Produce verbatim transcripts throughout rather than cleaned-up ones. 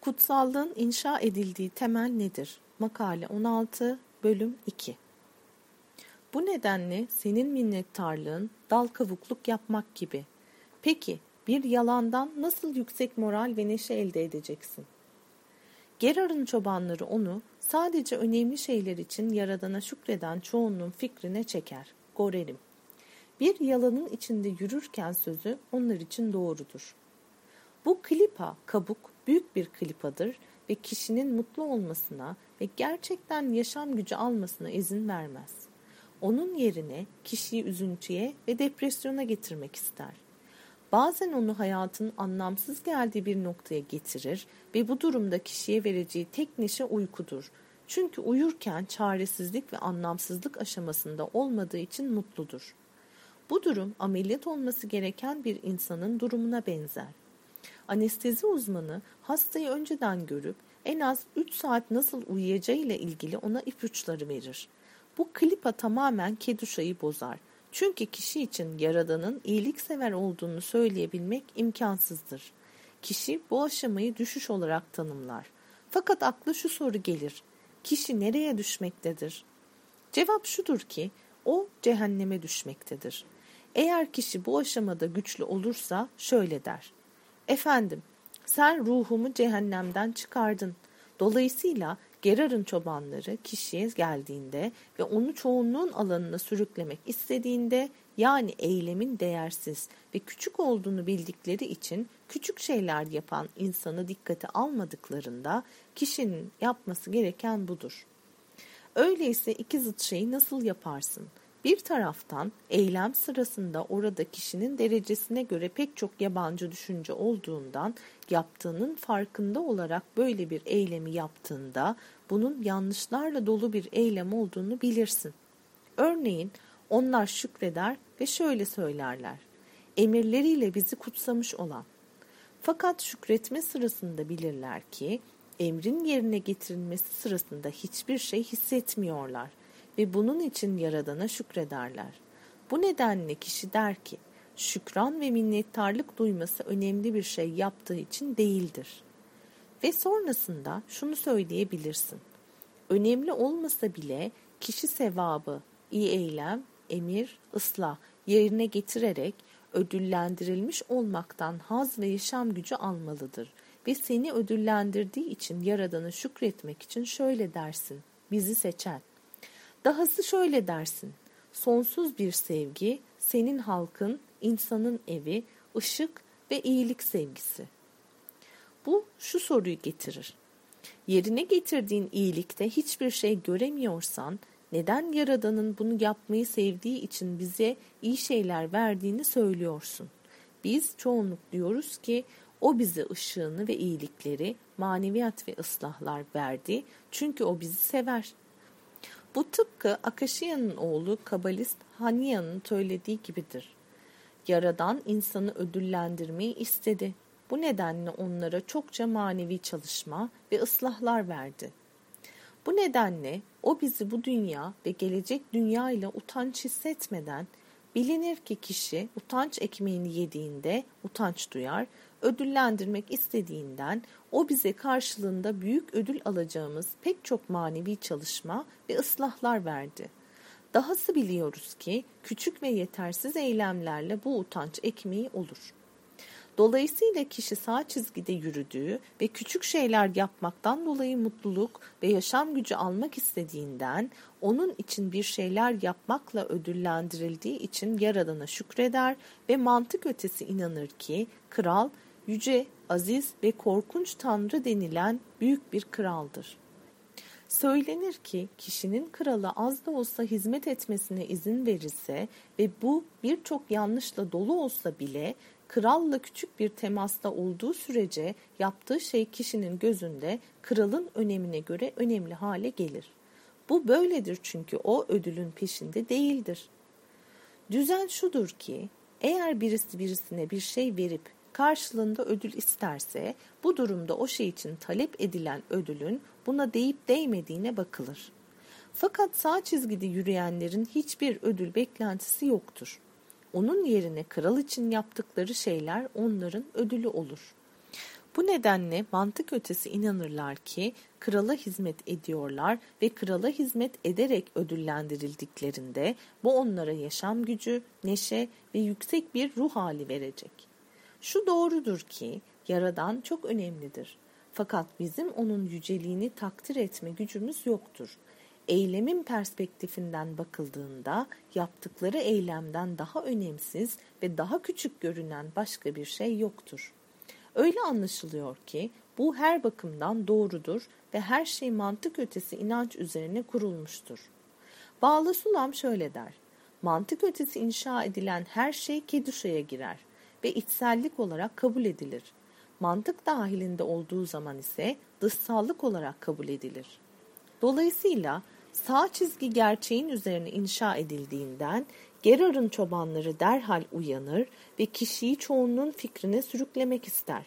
Kutsallığın inşa edildiği temel nedir? Makale on altı, bölüm iki. Bu nedenle senin minnettarlığın dal kavukluk yapmak gibi. Peki bir yalandan nasıl yüksek moral ve neşe elde edeceksin? Gerar'ın çobanları onu sadece önemli şeyler için Yaradan'a şükreden çoğunluğun fikrine çeker. Gorerim. Bir yalanın içinde yürürken sözü onlar için doğrudur. Bu klipa, kabuk, büyük bir klipadır ve kişinin mutlu olmasına ve gerçekten yaşam gücü almasına izin vermez. Onun yerine kişiyi üzüntüye ve depresyona getirmek ister. Bazen onu hayatın anlamsız geldiği bir noktaya getirir ve bu durumda kişiye vereceği tek neşe uykudur. Çünkü uyurken çaresizlik ve anlamsızlık aşamasında olmadığı için mutludur. Bu durum ameliyat olması gereken bir insanın durumuna benzer. Anestezi uzmanı hastayı önceden görüp en az üç saat nasıl uyuyacağıyla ilgili ona ipuçları verir. Bu klipa tamamen keduşayı bozar. Çünkü kişi için Yaradan'ın iyiliksever olduğunu söyleyebilmek imkansızdır. Kişi bu aşamayı düşüş olarak tanımlar. Fakat akla şu soru gelir: kişi nereye düşmektedir? Cevap şudur ki, o cehenneme düşmektedir. Eğer kişi bu aşamada güçlü olursa şöyle der: Efendim, sen ruhumu cehennemden çıkardın. Dolayısıyla Gerar'ın çobanları kişiye geldiğinde ve onu çoğunluğun alanına sürüklemek istediğinde, yani eylemin değersiz ve küçük olduğunu bildikleri için küçük şeyler yapan insanı dikkate almadıklarında kişinin yapması gereken budur. Öyleyse iki zıt şeyi nasıl yaparsın? Bir taraftan eylem sırasında orada kişinin derecesine göre pek çok yabancı düşünce olduğundan yaptığının farkında olarak böyle bir eylemi yaptığında bunun yanlışlarla dolu bir eylem olduğunu bilirsin. Örneğin onlar şükreder ve şöyle söylerler: emirleriyle bizi kutsamış olan. Fakat şükretme sırasında bilirler ki emrin yerine getirilmesi sırasında hiçbir şey hissetmiyorlar ve bunun için Yaradan'a şükrederler. Bu nedenle kişi der ki, şükran ve minnettarlık duyması önemli bir şey yaptığı için değildir. Ve sonrasında şunu söyleyebilirsin: önemli olmasa bile kişi sevabı, iyi eylem, emir, ıslah yerine getirerek ödüllendirilmiş olmaktan haz ve yaşam gücü almalıdır. Ve seni ödüllendirdiği için Yaradan'a şükretmek için şöyle dersin: bizi seçen. Dahası şöyle dersin: sonsuz bir sevgi, senin halkın, insanın evi, ışık ve iyilik sevgisi. Bu şu soruyu getirir: yerine getirdiğin iyilikte hiçbir şey göremiyorsan, neden Yaradan'ın bunu yapmayı sevdiği için bize iyi şeyler verdiğini söylüyorsun? Biz çoğunluk diyoruz ki, o bize ışığını ve iyilikleri, maneviyat ve ıslahlar verdi çünkü o bizi sever. Bu tıpkı Akashiya'nın oğlu Kabalist Haniya'nın söylediği gibidir. Yaradan insanı ödüllendirmeyi istedi. Bu nedenle onlara çokça manevi çalışma ve ıslahlar verdi. Bu nedenle o bizi bu dünya ve gelecek dünya ile utanç hissetmeden, bilinir ki kişi utanç ekmeğini yediğinde utanç duyar, ödüllendirmek istediğinden o bize karşılığında büyük ödül alacağımız pek çok manevi çalışma ve ıslahlar verdi. Dahası biliyoruz ki küçük ve yetersiz eylemlerle bu utanç ekmeği olur. Dolayısıyla kişi sağ çizgide yürüdüğü ve küçük şeyler yapmaktan dolayı mutluluk ve yaşam gücü almak istediğinden, onun için bir şeyler yapmakla ödüllendirildiği için Yaradan'a şükreder ve mantık ötesi inanır ki kral, yüce, aziz ve korkunç Tanrı denilen büyük bir kraldır. Söylenir ki kişinin krala az da olsa hizmet etmesine izin verirse ve bu birçok yanlışla dolu olsa bile, kralla küçük bir temasta olduğu sürece yaptığı şey kişinin gözünde kralın önemine göre önemli hale gelir. Bu böyledir çünkü o ödülün peşinde değildir. Düzen şudur ki, eğer birisi birisine bir şey verip karşılığında ödül isterse, bu durumda o şey için talep edilen ödülün buna değip değmediğine bakılır. Fakat sağ çizgide yürüyenlerin hiçbir ödül beklentisi yoktur. Onun yerine kral için yaptıkları şeyler onların ödülü olur. Bu nedenle mantık ötesi inanırlar ki krala hizmet ediyorlar ve krala hizmet ederek ödüllendirildiklerinde bu onlara yaşam gücü, neşe ve yüksek bir ruh hali verecek. Şu doğrudur ki Yaradan çok önemlidir. Fakat bizim onun yüceliğini takdir etme gücümüz yoktur. Eylemin perspektifinden bakıldığında yaptıkları eylemden daha önemsiz ve daha küçük görünen başka bir şey yoktur. Öyle anlaşılıyor ki bu her bakımdan doğrudur ve her şey mantık ötesi inanç üzerine kurulmuştur. Bağlı Sulam şöyle der: mantık ötesi inşa edilen her şey keduşaya girer ve içsellik olarak kabul edilir. Mantık dahilinde olduğu zaman ise dışsallık olarak kabul edilir. Dolayısıyla sağ çizgi gerçeğin üzerine inşa edildiğinden Gerar'ın çobanları derhal uyanır ve kişiyi çoğunluğun fikrine sürüklemek ister.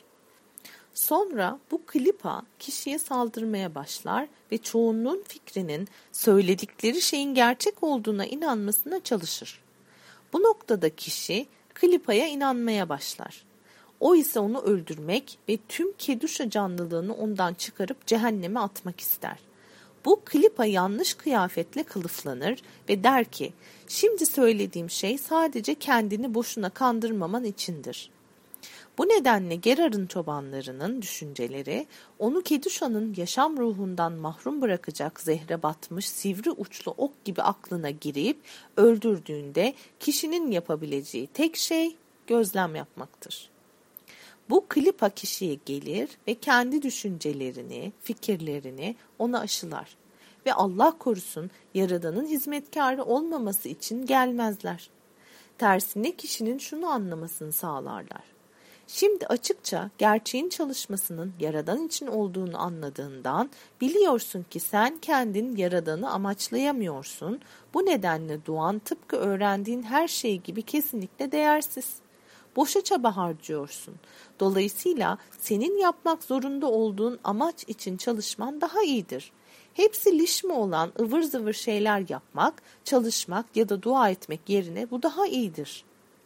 Sonra bu klipa kişiye saldırmaya başlar ve çoğunluğun fikrinin söyledikleri şeyin gerçek olduğuna inanmasına çalışır. Bu noktada kişi klipaya inanmaya başlar. O ise onu öldürmek ve tüm keduşa canlılığını ondan çıkarıp cehenneme atmak ister. Bu klipa yanlış kıyafetle kılıflanır ve der ki, şimdi söylediğim şey sadece kendini boşuna kandırmaman içindir. Bu nedenle Gerar'ın çobanlarının düşünceleri onu Keduşa'nın yaşam ruhundan mahrum bırakacak zehre batmış sivri uçlu ok gibi aklına girip öldürdüğünde kişinin yapabileceği tek şey gözlem yapmaktır. Bu klipa kişiye gelir ve kendi düşüncelerini, fikirlerini ona aşılar ve Allah korusun Yaradan'ın hizmetkarı olmaması için gelmezler. Tersine kişinin şunu anlamasını sağlarlar. Şimdi açıkça gerçeğin çalışmasının Yaradan için olduğunu anladığından biliyorsun ki sen kendin Yaradan'ı amaçlayamıyorsun. Bu nedenle duan tıpkı öğrendiğin her şey gibi kesinlikle değersiz. Boşa çaba harcıyorsun. Dolayısıyla senin yapmak zorunda olduğun amaç için çalışman daha iyidir. Hepsi lişme olan ıvır zıvır şeyler yapmak, çalışmak ya da dua etmek yerine bu daha iyidir.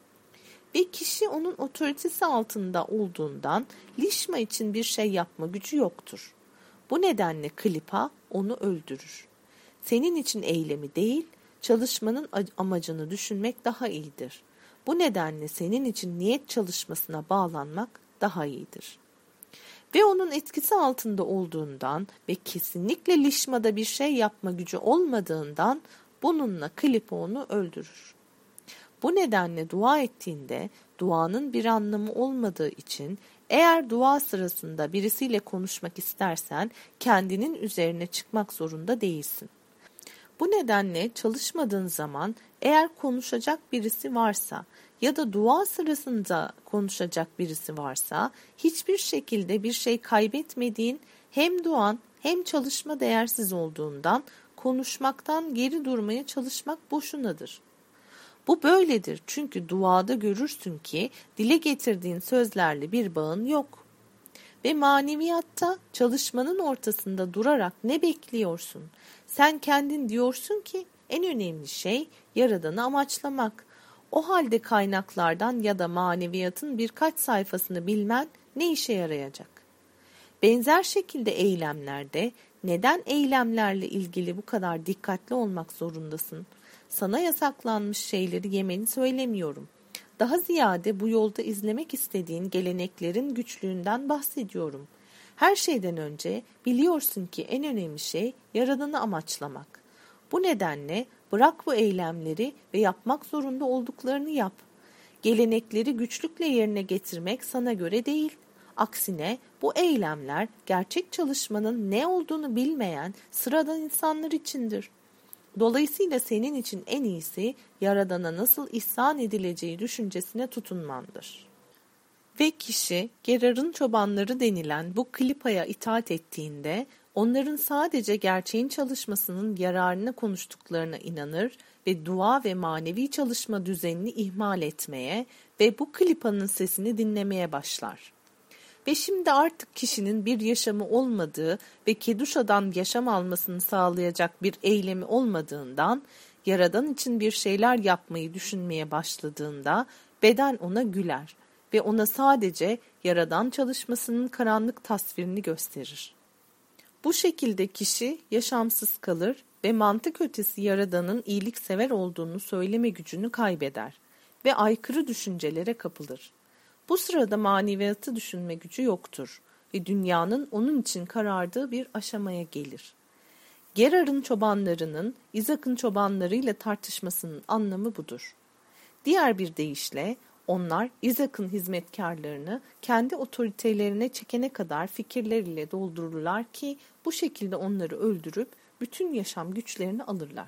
Ve kişi onun otoritesi altında olduğundan lişma için bir şey yapma gücü yoktur. Bu nedenle klipa onu öldürür. Senin için eylemi değil, çalışmanın amacını düşünmek daha iyidir. Bu nedenle senin için niyet çalışmasına bağlanmak daha iyidir. Ve onun etkisi altında olduğundan ve kesinlikle lişmada bir şey yapma gücü olmadığından bununla klipa onu öldürür. Bu nedenle dua ettiğinde duanın bir anlamı olmadığı için eğer dua sırasında birisiyle konuşmak istersen kendinin üzerine çıkmak zorunda değilsin. Bu nedenle çalışmadığın zaman eğer konuşacak birisi varsa ya da dua sırasında konuşacak birisi varsa hiçbir şekilde bir şey kaybetmediğin hem duan hem çalışma değersiz olduğundan konuşmaktan geri durmaya çalışmak boşunadır. Bu böyledir çünkü duada görürsün ki dile getirdiğin sözlerle bir bağın yok. Ve maneviyatta çalışmanın ortasında durarak ne bekliyorsun? Sen kendin diyorsun ki en önemli şey Yaradan'ı amaçlamak. O halde kaynaklardan ya da maneviyatın birkaç sayfasını bilmen ne işe yarayacak? Benzer şekilde eylemlerde neden eylemlerle ilgili bu kadar dikkatli olmak zorundasın? Sana yasaklanmış şeyleri yemeni söylemiyorum. Daha ziyade bu yolda izlemek istediğin geleneklerin güçlüğünden bahsediyorum. Her şeyden önce biliyorsun ki en önemli şey Yaradan'ı amaçlamak. Bu nedenle bırak bu eylemleri ve yapmak zorunda olduklarını yap. Gelenekleri güçlükle yerine getirmek sana göre değil. Aksine bu eylemler gerçek çalışmanın ne olduğunu bilmeyen sıradan insanlar içindir. Dolayısıyla senin için en iyisi Yaradan'a nasıl ihsan edileceği düşüncesine tutunmandır. Ve kişi Gerar'ın çobanları denilen bu klipaya itaat ettiğinde onların sadece gerçeğin çalışmasının yararına konuştuklarına inanır ve dua ve manevi çalışma düzenini ihmal etmeye ve bu klipanın sesini dinlemeye başlar. Ve şimdi artık kişinin bir yaşamı olmadığı ve Keduşa'dan yaşam almasını sağlayacak bir eylemi olmadığından, Yaradan için bir şeyler yapmayı düşünmeye başladığında beden ona güler ve ona sadece Yaradan çalışmasının karanlık tasvirini gösterir. Bu şekilde kişi yaşamsız kalır ve mantık ötesi Yaradan'ın iyiliksever olduğunu söyleme gücünü kaybeder ve aykırı düşüncelere kapılır. Bu sırada maneviyatı düşünme gücü yoktur ve dünyanın onun için karardığı bir aşamaya gelir. Gerar'ın çobanlarının İshak'ın çobanlarıyla tartışmasının anlamı budur. Diğer bir deyişle onlar İshak'ın hizmetkarlarını kendi otoritelerine çekene kadar fikirleriyle doldururlar ki bu şekilde onları öldürüp bütün yaşam güçlerini alırlar.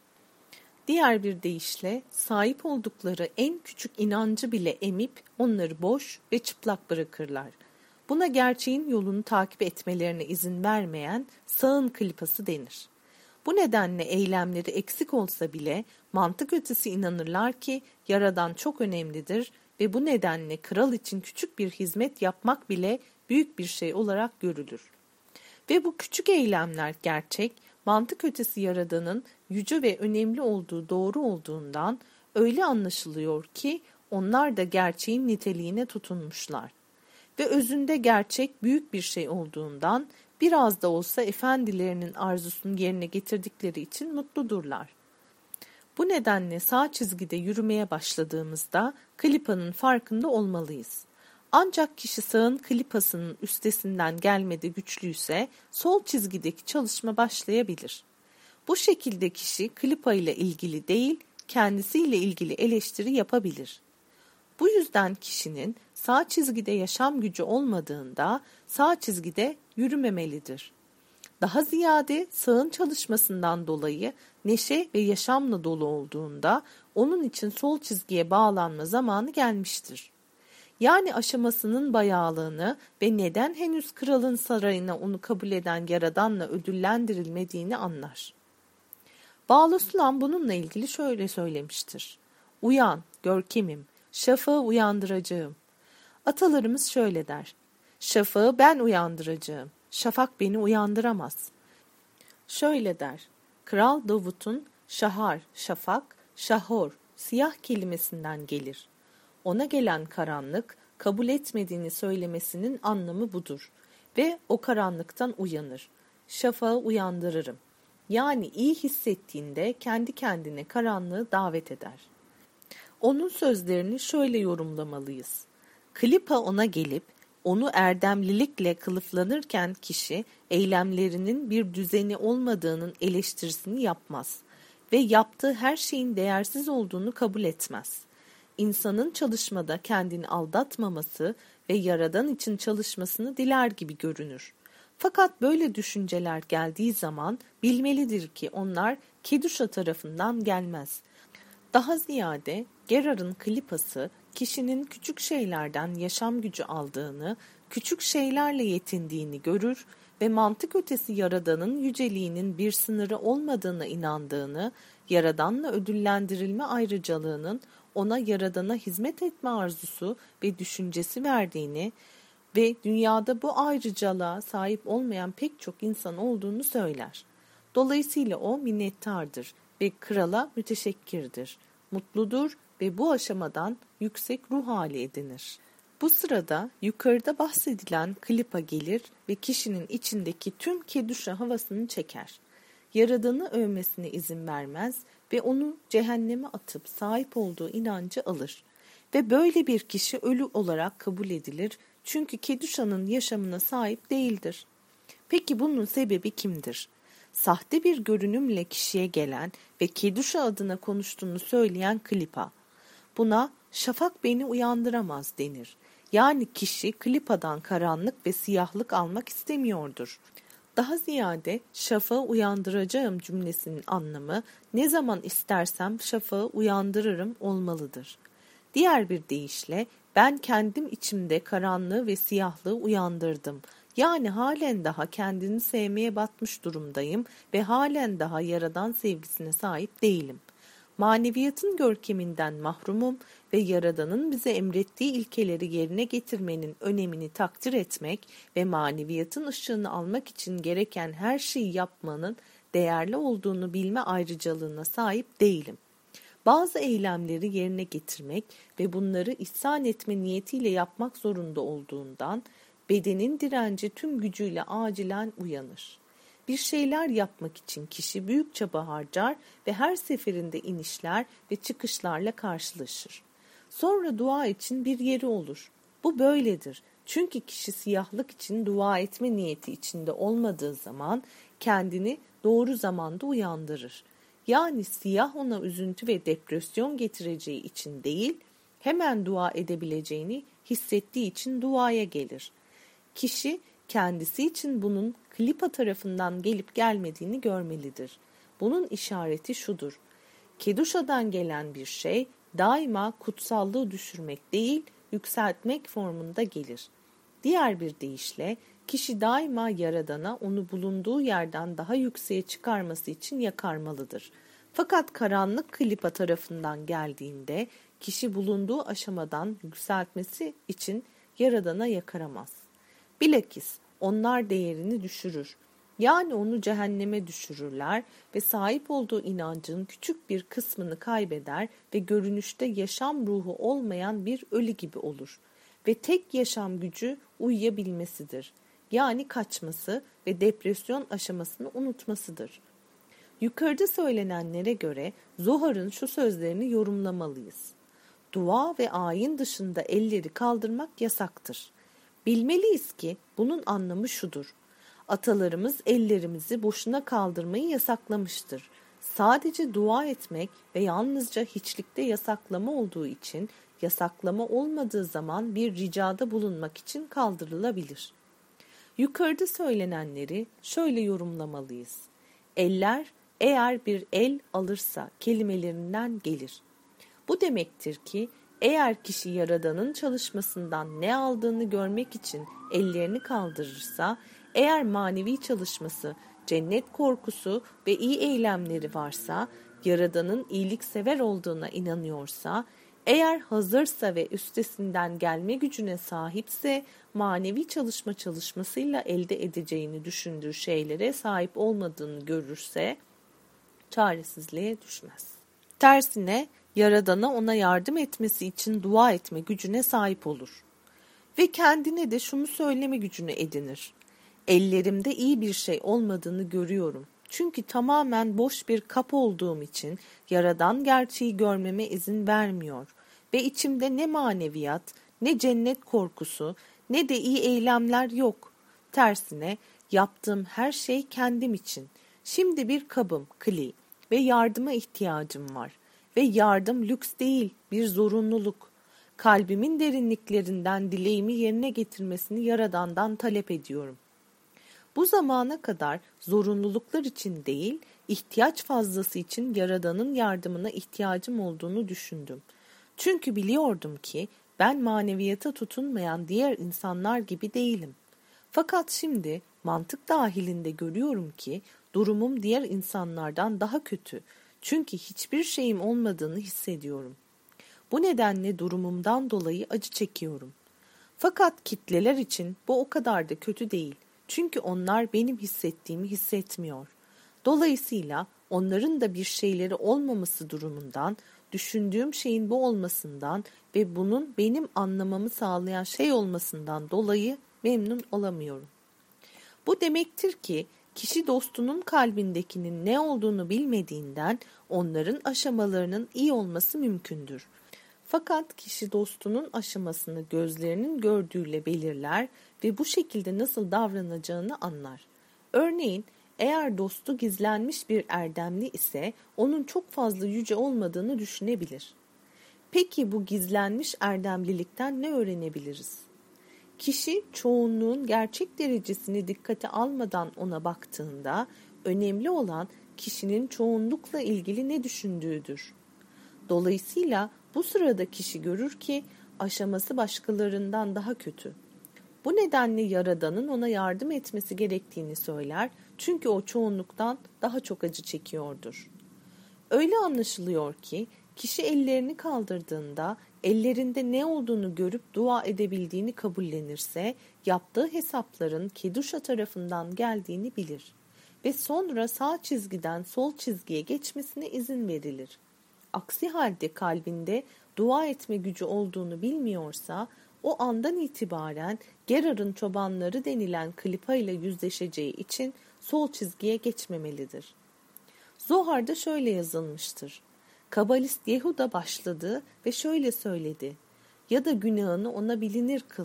Diğer bir deyişle sahip oldukları en küçük inancı bile emip onları boş ve çıplak bırakırlar. Buna gerçeğin yolunu takip etmelerine izin vermeyen sağın klipası denir. Bu nedenle eylemleri eksik olsa bile mantık ötesi inanırlar ki Yaradan çok önemlidir ve bu nedenle kral için küçük bir hizmet yapmak bile büyük bir şey olarak görülür. Ve bu küçük eylemler gerçek, mantık ötesi Yaradan'ın yüce ve önemli olduğu doğru olduğundan öyle anlaşılıyor ki onlar da gerçeğin niteliğine tutunmuşlar. Ve özünde gerçek büyük bir şey olduğundan biraz da olsa efendilerinin arzusunu yerine getirdikleri için mutludurlar. Bu nedenle sağ çizgide yürümeye başladığımızda klipanın farkında olmalıyız. Ancak kişi sağın klipasının üstesinden gelmede güçlüyse sol çizgideki çalışma başlayabilir. Bu şekilde kişi klipa ile ilgili değil, kendisiyle ilgili eleştiri yapabilir. Bu yüzden kişinin sağ çizgide yaşam gücü olmadığında sağ çizgide yürümemelidir. Daha ziyade sağın çalışmasından dolayı neşe ve yaşamla dolu olduğunda onun için sol çizgiye bağlanma zamanı gelmiştir. Yani aşamasının bayağılığını ve neden henüz kralın sarayına onu kabul eden Yaradan'la ödüllendirilmediğini anlar. Bağlısulan bununla ilgili şöyle söylemiştir. Uyan, görkemim, şafağı uyandıracağım. Atalarımız şöyle der. Şafağı ben uyandıracağım. Şafak beni uyandıramaz. Şöyle der. Kral Davut'un şahar, şafak, şahor, siyah kelimesinden gelir. Ona gelen karanlık, kabul etmediğini söylemesinin anlamı budur. Ve o karanlıktan uyanır. Şafağı uyandırırım. Yani iyi hissettiğinde kendi kendine karanlığı davet eder. Onun sözlerini şöyle yorumlamalıyız. Klipa ona gelip, onu erdemlilikle kılıflanırken kişi eylemlerinin bir düzeni olmadığının eleştirisini yapmaz ve yaptığı her şeyin değersiz olduğunu kabul etmez. İnsanın çalışmada kendini aldatmaması ve Yaradan için çalışmasını diler gibi görünür. Fakat böyle düşünceler geldiği zaman bilmelidir ki onlar Keduşa tarafından gelmez. Daha ziyade Gerar'ın klipası kişinin küçük şeylerden yaşam gücü aldığını, küçük şeylerle yetindiğini görür ve mantık ötesi Yaradan'ın yüceliğinin bir sınırı olmadığına inandığını, Yaradan'la ödüllendirilme ayrıcalığının ona Yaradan'a hizmet etme arzusu ve düşüncesi verdiğini ve dünyada bu ayrıcalığa sahip olmayan pek çok insan olduğunu söyler. Dolayısıyla o minnettardır ve krala müteşekkirdir, mutludur ve bu aşamadan yüksek ruh hali edinir. Bu sırada yukarıda bahsedilen klipa gelir ve kişinin içindeki tüm keduşa havasını çeker. Yaradan'ı övmesine izin vermez ve onu cehenneme atıp sahip olduğu inancı alır. Ve böyle bir kişi ölü olarak kabul edilir çünkü keduşanın yaşamına sahip değildir. Peki bunun sebebi kimdir? Sahte bir görünümle kişiye gelen ve Keduşa adına konuştuğunu söyleyen klipa. Buna şafak beni uyandıramaz denir. Yani kişi klipadan karanlık ve siyahlık almak istemiyordur. Daha ziyade şafağı uyandıracağım cümlesinin anlamı ne zaman istersem şafağı uyandırırım olmalıdır. Diğer bir deyişle ben kendim içimde karanlığı ve siyahlığı uyandırdım. Yani halen daha kendini sevmeye batmış durumdayım ve halen daha Yaradan sevgisine sahip değilim. Maneviyatın görkeminden mahrumum ve Yaradan'ın bize emrettiği ilkeleri yerine getirmenin önemini takdir etmek ve maneviyatın ışığını almak için gereken her şeyi yapmanın değerli olduğunu bilme ayrıcalığına sahip değilim. Bazı eylemleri yerine getirmek ve bunları ihsan etme niyetiyle yapmak zorunda olduğundan bedenin direnci tüm gücüyle acilen uyanır. Bir şeyler yapmak için kişi büyük çaba harcar ve her seferinde inişler ve çıkışlarla karşılaşır. Sonra dua için bir yeri olur. Bu böyledir. Çünkü kişi siyahlık için dua etme niyeti içinde olmadığı zaman kendini doğru zamanda uyandırır. Yani siyah ona üzüntü ve depresyon getireceği için değil, hemen dua edebileceğini hissettiği için duaya gelir. Kişi kendisi için bunun klipa tarafından gelip gelmediğini görmelidir. Bunun işareti şudur: Keduşa'dan gelen bir şey daima kutsallığı düşürmek değil, yükseltmek formunda gelir. Diğer bir deyişle kişi daima Yaradan'a onu bulunduğu yerden daha yükseğe çıkarması için yakarmalıdır. Fakat karanlık klipa tarafından geldiğinde kişi bulunduğu aşamadan yükseltmesi için Yaradan'a yakaramaz. Bilakis onlar değerini düşürür. Yani onu cehenneme düşürürler ve sahip olduğu inancın küçük bir kısmını kaybeder ve görünüşte yaşam ruhu olmayan bir ölü gibi olur. Ve tek yaşam gücü uyuyabilmesidir. Yani kaçması ve depresyon aşamasını unutmasıdır. Yukarıda söylenenlere göre Zohar'ın şu sözlerini yorumlamalıyız. Dua ve ayin dışında elleri kaldırmak yasaktır. Bilmeliyiz ki bunun anlamı şudur: Atalarımız ellerimizi boşuna kaldırmayı yasaklamıştır. Sadece dua etmek ve yalnızca hiçlikte yasaklama olduğu için yasaklama olmadığı zaman bir ricada bulunmak için kaldırılabilir. Yukarıda söylenenleri şöyle yorumlamalıyız. Eller eğer bir el alırsa kelimelerinden gelir. Bu demektir ki eğer kişi Yaradan'ın çalışmasından ne aldığını görmek için ellerini kaldırırsa, eğer manevi çalışması, cennet korkusu ve iyi eylemleri varsa, Yaradan'ın iyiliksever olduğuna inanıyorsa, eğer hazırsa ve üstesinden gelme gücüne sahipse, manevi çalışma çalışmasıyla elde edeceğini düşündüğü şeylere sahip olmadığını görürse, çaresizliğe düşmez. Tersine, Yaradan'a ona yardım etmesi için dua etme gücüne sahip olur. Ve kendine de şunu söyleme gücünü edinir: Ellerimde iyi bir şey olmadığını görüyorum. Çünkü tamamen boş bir kap olduğum için Yaradan gerçeği görmeme izin vermiyor. Ve içimde ne maneviyat, ne cennet korkusu, ne de iyi eylemler yok. Tersine yaptığım her şey kendim için. Şimdi bir kabım, kli ve yardıma ihtiyacım var. Ve yardım lüks değil, bir zorunluluk. Kalbimin derinliklerinden dileğimi yerine getirmesini Yaradan'dan talep ediyorum. Bu zamana kadar zorunluluklar için değil, ihtiyaç fazlası için Yaradan'ın yardımına ihtiyacım olduğunu düşündüm. Çünkü biliyordum ki ben maneviyata tutunmayan diğer insanlar gibi değilim. Fakat şimdi mantık dahilinde görüyorum ki durumum diğer insanlardan daha kötü. Çünkü hiçbir şeyim olmadığını hissediyorum. Bu nedenle durumumdan dolayı acı çekiyorum. Fakat kitleler için bu o kadar da kötü değil. Çünkü onlar benim hissettiğimi hissetmiyor. Dolayısıyla onların da bir şeyleri olmaması durumundan, düşündüğüm şeyin bu olmasından ve bunun benim anlamamı sağlayan şey olmasından dolayı memnun olamıyorum. Bu demektir ki kişi dostunun kalbindekinin ne olduğunu bilmediğinden onların aşamalarının iyi olması mümkündür. Fakat kişi dostunun aşamasını gözlerinin gördüğüyle belirler ve bu şekilde nasıl davranacağını anlar. Örneğin eğer dostu gizlenmiş bir erdemli ise onun çok fazla yüce olmadığını düşünebilir. Peki bu gizlenmiş erdemlilikten ne öğrenebiliriz? Kişi çoğunluğun gerçek derecesini dikkate almadan ona baktığında önemli olan kişinin çoğunlukla ilgili ne düşündüğüdür. Dolayısıyla bu sırada kişi görür ki aşaması başkalarından daha kötü. Bu nedenle Yaradan'ın ona yardım etmesi gerektiğini söyler çünkü o çoğunluktan daha çok acı çekiyordur. Öyle anlaşılıyor ki kişi ellerini kaldırdığında ellerinde ne olduğunu görüp dua edebildiğini kabullenirse yaptığı hesapların Keduşa tarafından geldiğini bilir ve sonra sağ çizgiden sol çizgiye geçmesine izin verilir. aksi halde kalbinde dua etme gücü olduğunu bilmiyorsa, o andan itibaren Gerar'ın çobanları denilen klipa ile yüzleşeceği için sol çizgiye geçmemelidir. Zohar'da şöyle yazılmıştır. Kabalist Yehuda başladı ve şöyle söyledi. Ya da günahını ona bilinir kıl.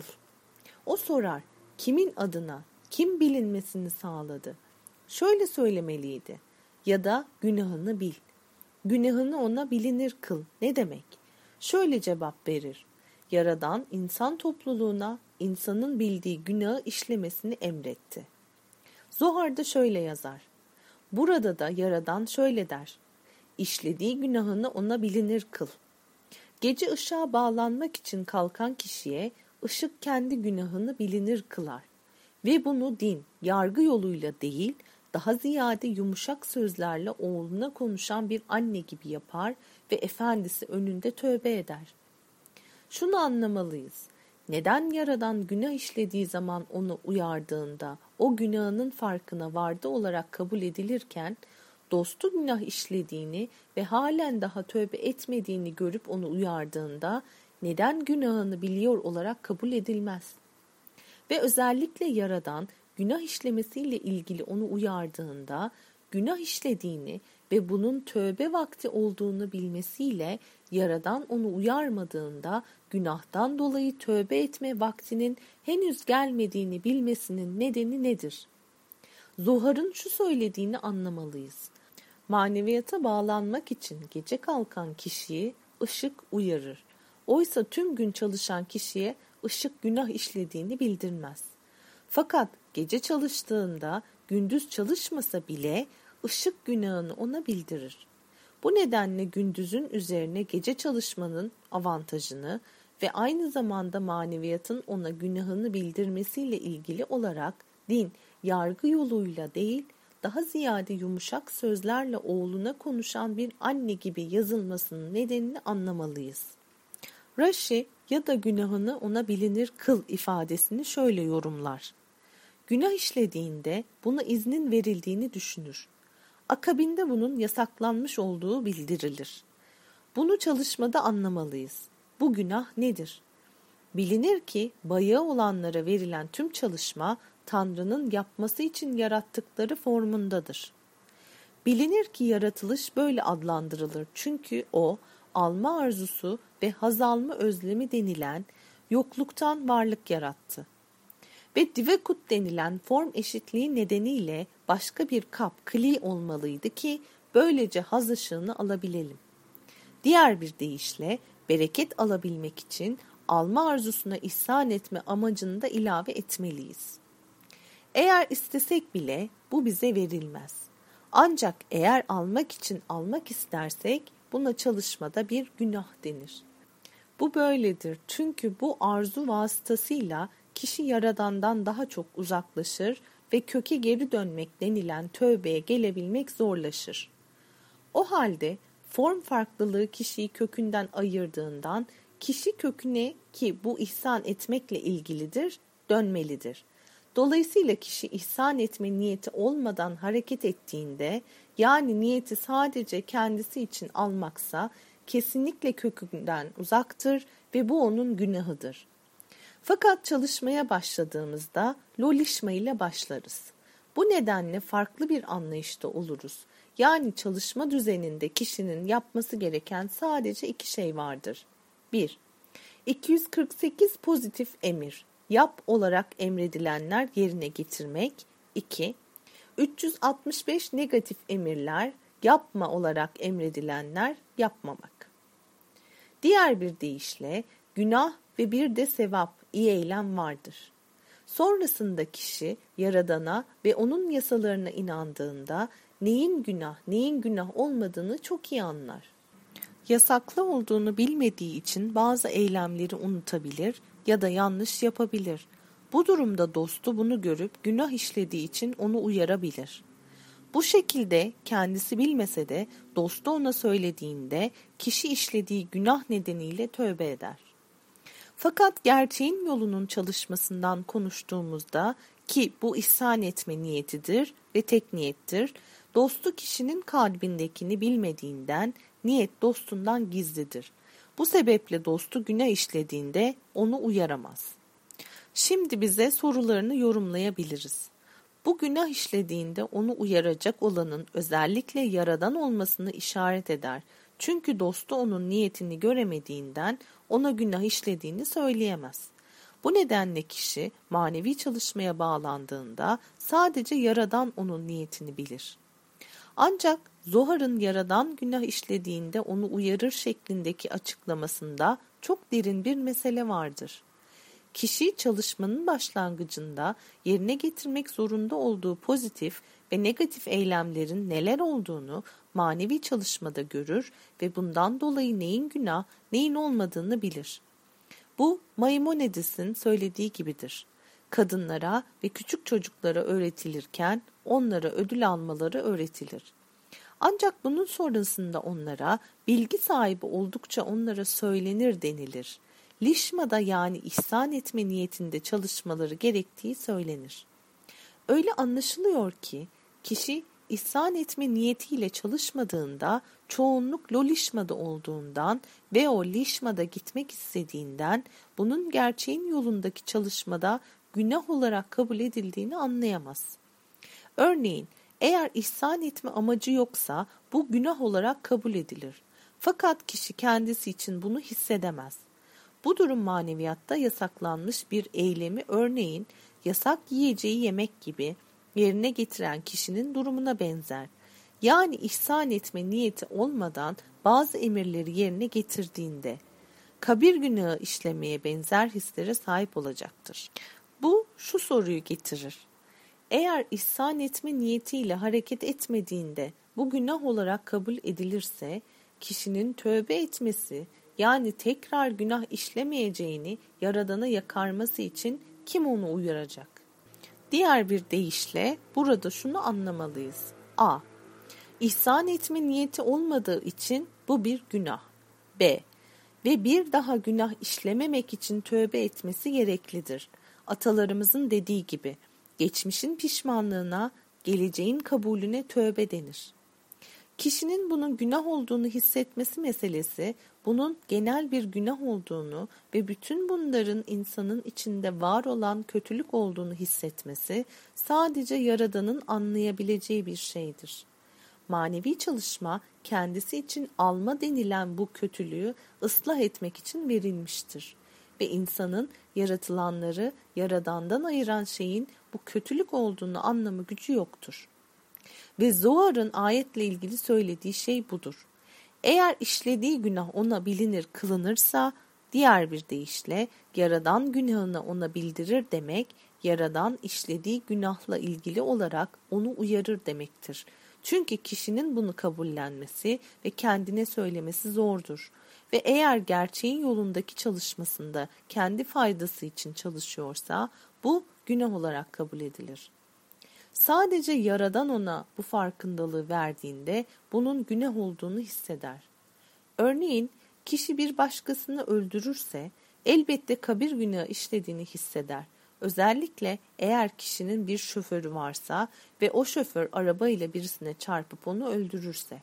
O sorar, kimin adına, kim bilinmesini sağladı? Şöyle söylemeliydi. Ya da günahını bil. Günahını ona bilinir kıl. Ne demek? Şöyle cevap verir. Yaradan insan topluluğuna insanın bildiği günahı işlemesini emretti. Zohar'da şöyle yazar. Burada da Yaradan şöyle der. İşlediği günahını ona bilinir kıl. Gece ışığa bağlanmak için kalkan kişiye ışık kendi günahını bilinir kılar. Ve bunu din, yargı yoluyla değil, daha ziyade yumuşak sözlerle oğluna konuşan bir anne gibi yapar ve efendisi önünde tövbe eder. Şunu anlamalıyız. Neden Yaradan günah işlediği zaman onu uyardığında o günahının farkına vardı olarak kabul edilirken, dostu günah işlediğini ve halen daha tövbe etmediğini görüp onu uyardığında neden günahını biliyor olarak kabul edilmez? Ve özellikle Yaradan günah işlemesiyle ilgili onu uyardığında günah işlediğini ve bunun tövbe vakti olduğunu bilmesiyle Yaradan onu uyarmadığında günahtan dolayı tövbe etme vaktinin henüz gelmediğini bilmesinin nedeni nedir? Zohar'ın şu söylediğini anlamalıyız. Maneviyata bağlanmak için gece kalkan kişiyi ışık uyarır. Oysa tüm gün çalışan kişiye ışık günah işlediğini bildirmez. Fakat gece çalıştığında gündüz çalışmasa bile ışık günahını ona bildirir. Bu nedenle gündüzün üzerine gece çalışmanın avantajını ve aynı zamanda maneviyatın ona günahını bildirmesiyle ilgili olarak din, yargı yoluyla değil, daha ziyade yumuşak sözlerle oğluna konuşan bir anne gibi yazılmasının nedenini anlamalıyız. Rashi ya da günahını ona bilinir kıl ifadesini şöyle yorumlar. Günah işlediğinde buna iznin verildiğini düşünür. Akabinde bunun yasaklanmış olduğu bildirilir. Bunu çalışmada anlamalıyız. Bu günah nedir? Bilinir ki bayağı olanlara verilen tüm çalışma Tanrı'nın yapması için yarattıkları formundadır. Bilinir ki yaratılış böyle adlandırılır çünkü o alma arzusu ve haz alma özlemi denilen yokluktan varlık yarattı. Ve divekut denilen form eşitliği nedeniyle başka bir kap kli olmalıydı ki böylece haz ışığını alabilelim. Diğer bir deyişle bereket alabilmek için alma arzusuna ihsan etme amacını da ilave etmeliyiz. Eğer istesek bile bu bize verilmez. Ancak eğer almak için almak istersek buna çalışmada bir günah denir. Bu böyledir çünkü bu arzu vasıtasıyla kişi Yaradan'dan daha çok uzaklaşır ve köke geri dönmek denilen tövbeye gelebilmek zorlaşır. O halde form farklılığı kişiyi kökünden ayırdığından kişi köküne ki bu ihsan etmekle ilgilidir, dönmelidir. Dolayısıyla kişi ihsan etme niyeti olmadan hareket ettiğinde, yani niyeti sadece kendisi için almaksa, kesinlikle kökünden uzaktır ve bu onun günahıdır. Fakat çalışmaya başladığımızda lolişma ile başlarız. Bu nedenle farklı bir anlayışta oluruz. Yani çalışma düzeninde kişinin yapması gereken sadece iki şey vardır. bir. iki yüz kırk sekiz pozitif emir, yap olarak emredilenler yerine getirmek. iki. üç yüz altmış beş negatif emirler, yapma olarak emredilenler yapmamak. Diğer bir deyişle günah ve bir de sevap, iyi eylem vardır. Sonrasında kişi Yaradan'a ve onun yasalarına inandığında neyin günah, neyin günah olmadığını çok iyi anlar. Yasaklı olduğunu bilmediği için bazı eylemleri unutabilir ya da yanlış yapabilir. Bu durumda dostu bunu görüp günah işlediği için onu uyarabilir. Bu şekilde kendisi bilmese de dostu ona söylediğinde kişi işlediği günah nedeniyle tövbe eder. Fakat gerçeğin yolunun çalışmasından konuştuğumuzda ki bu ihsan etme niyetidir ve tek niyettir, dostu kişinin kalbindekini bilmediğinden niyet dostundan gizlidir. Bu sebeple dostu günah işlediğinde onu uyaramaz. Şimdi bize sorularını yorumlayabiliriz. Bu günah işlediğinde onu uyaracak olanın özellikle yaradan olmasını işaret eder. Çünkü dostu onun niyetini göremediğinden ona günah işlediğini söyleyemez. Bu nedenle kişi manevi çalışmaya bağlandığında sadece yaradan onun niyetini bilir. Ancak Zohar'ın yaradan günah işlediğinde onu uyarır şeklindeki açıklamasında çok derin bir mesele vardır. Kişi çalışmanın başlangıcında yerine getirmek zorunda olduğu pozitif ve negatif eylemlerin neler olduğunu manevi çalışmada görür ve bundan dolayı neyin günah, neyin olmadığını bilir. Bu Maimonides'in söylediği gibidir. Kadınlara ve küçük çocuklara öğretilirken onlara ödül almaları öğretilir. Ancak bunun sonrasında onlara bilgi sahibi oldukça onlara söylenir denilir. Lişmada yani ihsan etme niyetinde çalışmaları gerektiği söylenir. Öyle anlaşılıyor ki kişi ihsan etme niyetiyle çalışmadığında çoğunluk lolişmada olduğundan ve o lişmada gitmek istediğinden bunun gerçeğin yolundaki çalışmada günah olarak kabul edildiğini anlayamaz. Örneğin eğer ihsan etme amacı yoksa bu günah olarak kabul edilir. Fakat kişi kendisi için bunu hissedemez. Bu durum maneviyatta yasaklanmış bir eylemi örneğin yasak yiyeceği yemek gibi yerine getiren kişinin durumuna benzer. Yani ihsan etme niyeti olmadan bazı emirleri yerine getirdiğinde kabir günahı işlemeye benzer hislere sahip olacaktır. Bu şu soruyu getirir. Eğer ihsan etme niyetiyle hareket etmediğinde bu günah olarak kabul edilirse kişinin tövbe etmesi yani tekrar günah işlemeyeceğini Yaradan'a yakarması için kim onu uyaracak? Diğer bir deyişle burada şunu anlamalıyız. A. İhsan etme niyeti olmadığı için bu bir günah. B. Ve bir daha günah işlememek için tövbe etmesi gereklidir. Atalarımızın dediği gibi geçmişin pişmanlığına, geleceğin kabulüne tövbe denir. Kişinin bunun günah olduğunu hissetmesi meselesi, bunun genel bir günah olduğunu ve bütün bunların insanın içinde var olan kötülük olduğunu hissetmesi sadece Yaradan'ın anlayabileceği bir şeydir. Manevi çalışma kendisi için alma denilen bu kötülüğü ıslah etmek için verilmiştir. Ve insanın yaratılanları Yaradan'dan ayıran şeyin bu kötülük olduğunu anlama gücü yoktur. Ve Zohar'ın ayetle ilgili söylediği şey budur. Eğer işlediği günah ona bilinir kılınırsa, diğer bir deyişle Yaradan günahını ona bildirir demek, Yaradan işlediği günahla ilgili olarak onu uyarır demektir. Çünkü kişinin bunu kabullenmesi ve kendine söylemesi zordur. Ve eğer gerçeğin yolundaki çalışmasında kendi faydası için çalışıyorsa, bu günah olarak kabul edilir. Sadece Yaradan ona bu farkındalığı verdiğinde bunun günah olduğunu hisseder. Örneğin kişi bir başkasını öldürürse elbette kabir günahı işlediğini hisseder. Özellikle eğer kişinin bir şoförü varsa ve o şoför arabayla birisine çarpıp onu öldürürse.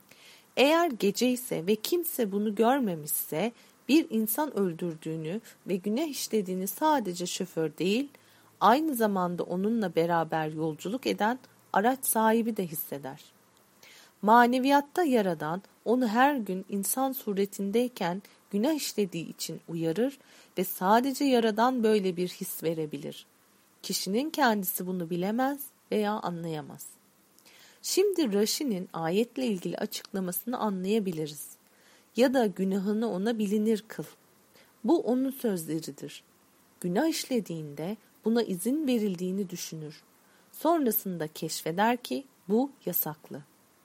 Eğer gece ise ve kimse bunu görmemişse bir insan öldürdüğünü ve günah işlediğini sadece şoför değil, aynı zamanda onunla beraber yolculuk eden araç sahibi de hisseder. Maneviyatta Yaradan onu her gün insan suretindeyken günah işlediği için uyarır ve sadece Yaradan böyle bir his verebilir. Kişinin kendisi bunu bilemez veya anlayamaz. Şimdi Rashi'nin ayetle ilgili açıklamasını anlayabiliriz. Ya da günahını ona bilinir kıl. Bu onun sözleridir. Günah işlediğinde buna izin verildiğini düşünür. Sonrasında keşfeder ki bu yasaklı.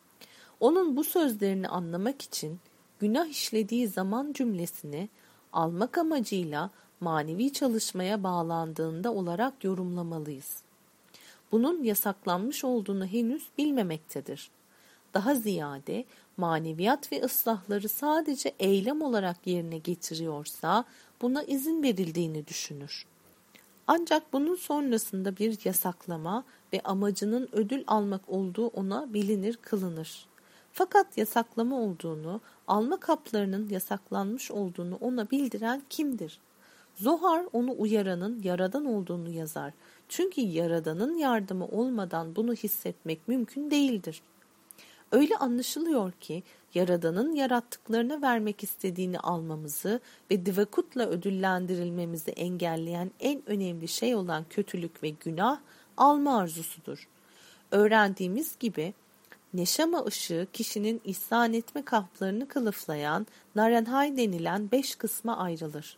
Onun bu sözlerini anlamak için günah işlediği zaman cümlesini almak amacıyla manevi çalışmaya bağlandığında olarak yorumlamalıyız. Bunun yasaklanmış olduğunu henüz bilmemektedir. Daha ziyade maneviyat ve ıslahları sadece eylem olarak yerine getiriyorsa buna izin verildiğini düşünür. Ancak bunun sonrasında bir yasaklama ve amacının ödül almak olduğu ona bilinir kılınır. Fakat yasaklama olduğunu, alma kaplarının yasaklanmış olduğunu ona bildiren kimdir? Zohar onu uyaranın Yaradan olduğunu yazar. Çünkü Yaradan'ın yardımı olmadan bunu hissetmek mümkün değildir. Öyle anlaşılıyor ki Yaradan'ın yarattıklarına vermek istediğini almamızı ve divakutla ödüllendirilmemizi engelleyen en önemli şey olan kötülük ve günah alma arzusudur. Öğrendiğimiz gibi neşama ışığı kişinin ihsan etme kaplarını kılıflayan Naranhay denilen beş kısma ayrılır.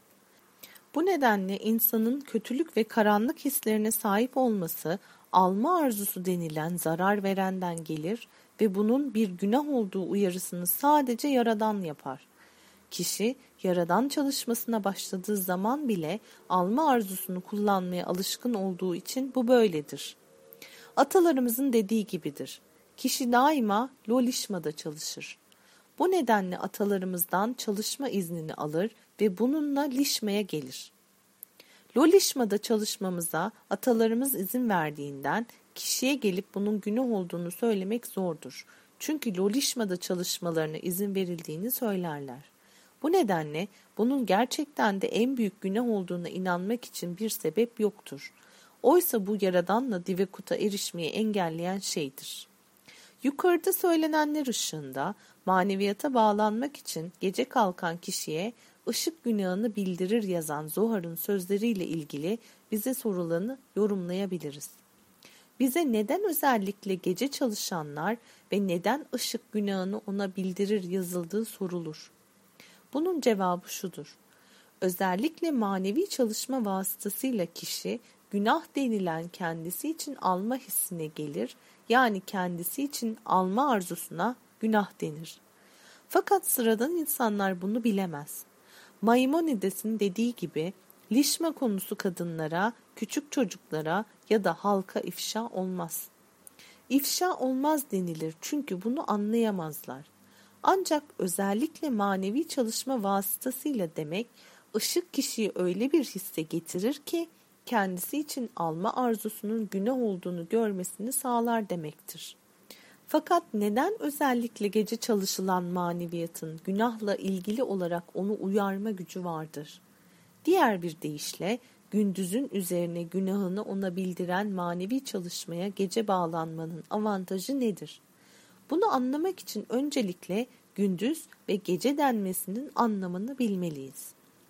Bu nedenle insanın kötülük ve karanlık hislerine sahip olması alma arzusu denilen zarar verenden gelir ve bunun bir günah olduğu uyarısını sadece Yaradan yapar. Kişi Yaradan çalışmasına başladığı zaman bile alma arzusunu kullanmaya alışkın olduğu için bu böyledir. Atalarımızın dediği gibidir. Kişi daima lolişmada çalışır. Bu nedenle atalarımızdan çalışma iznini alır ve bununla lişmeye gelir. Lolişmada çalışmamıza atalarımız izin verdiğinden kişiye gelip bunun günah olduğunu söylemek zordur. Çünkü lolişmada çalışmalarına izin verildiğini söylerler. Bu nedenle bunun gerçekten de en büyük günah olduğuna inanmak için bir sebep yoktur. Oysa bu Yaradan'la divekuta erişmeyi engelleyen şeydir. Yukarıda söylenenler ışığında maneviyata bağlanmak için gece kalkan kişiye ışık günahını bildirir yazan Zohar'ın sözleriyle ilgili bize sorulanı yorumlayabiliriz. Bize neden özellikle gece çalışanlar ve neden ışık günahını ona bildirir yazıldığı sorulur. Bunun cevabı şudur. Özellikle manevi çalışma vasıtasıyla kişi günah denilen kendisi için alma hissine gelir, yani kendisi için alma arzusuna günah denir. Fakat sıradan insanlar bunu bilemez. Maimonides'in dediği gibi lişme konusu kadınlara, küçük çocuklara ya da halka ifşa olmaz. İfşa olmaz denilir çünkü bunu anlayamazlar. Ancak özellikle manevi çalışma vasıtasıyla demek, ışık kişiyi öyle bir hisse getirir ki kendisi için alma arzusunun günah olduğunu görmesini sağlar demektir. Fakat neden özellikle gece çalışılan maneviyatın günahla ilgili olarak onu uyarma gücü vardır? Diğer bir deyişle gündüzün üzerine günahını ona bildiren manevi çalışmaya gece bağlanmanın avantajı nedir? Bunu anlamak için öncelikle gündüz ve gece denmesinin anlamını bilmeliyiz.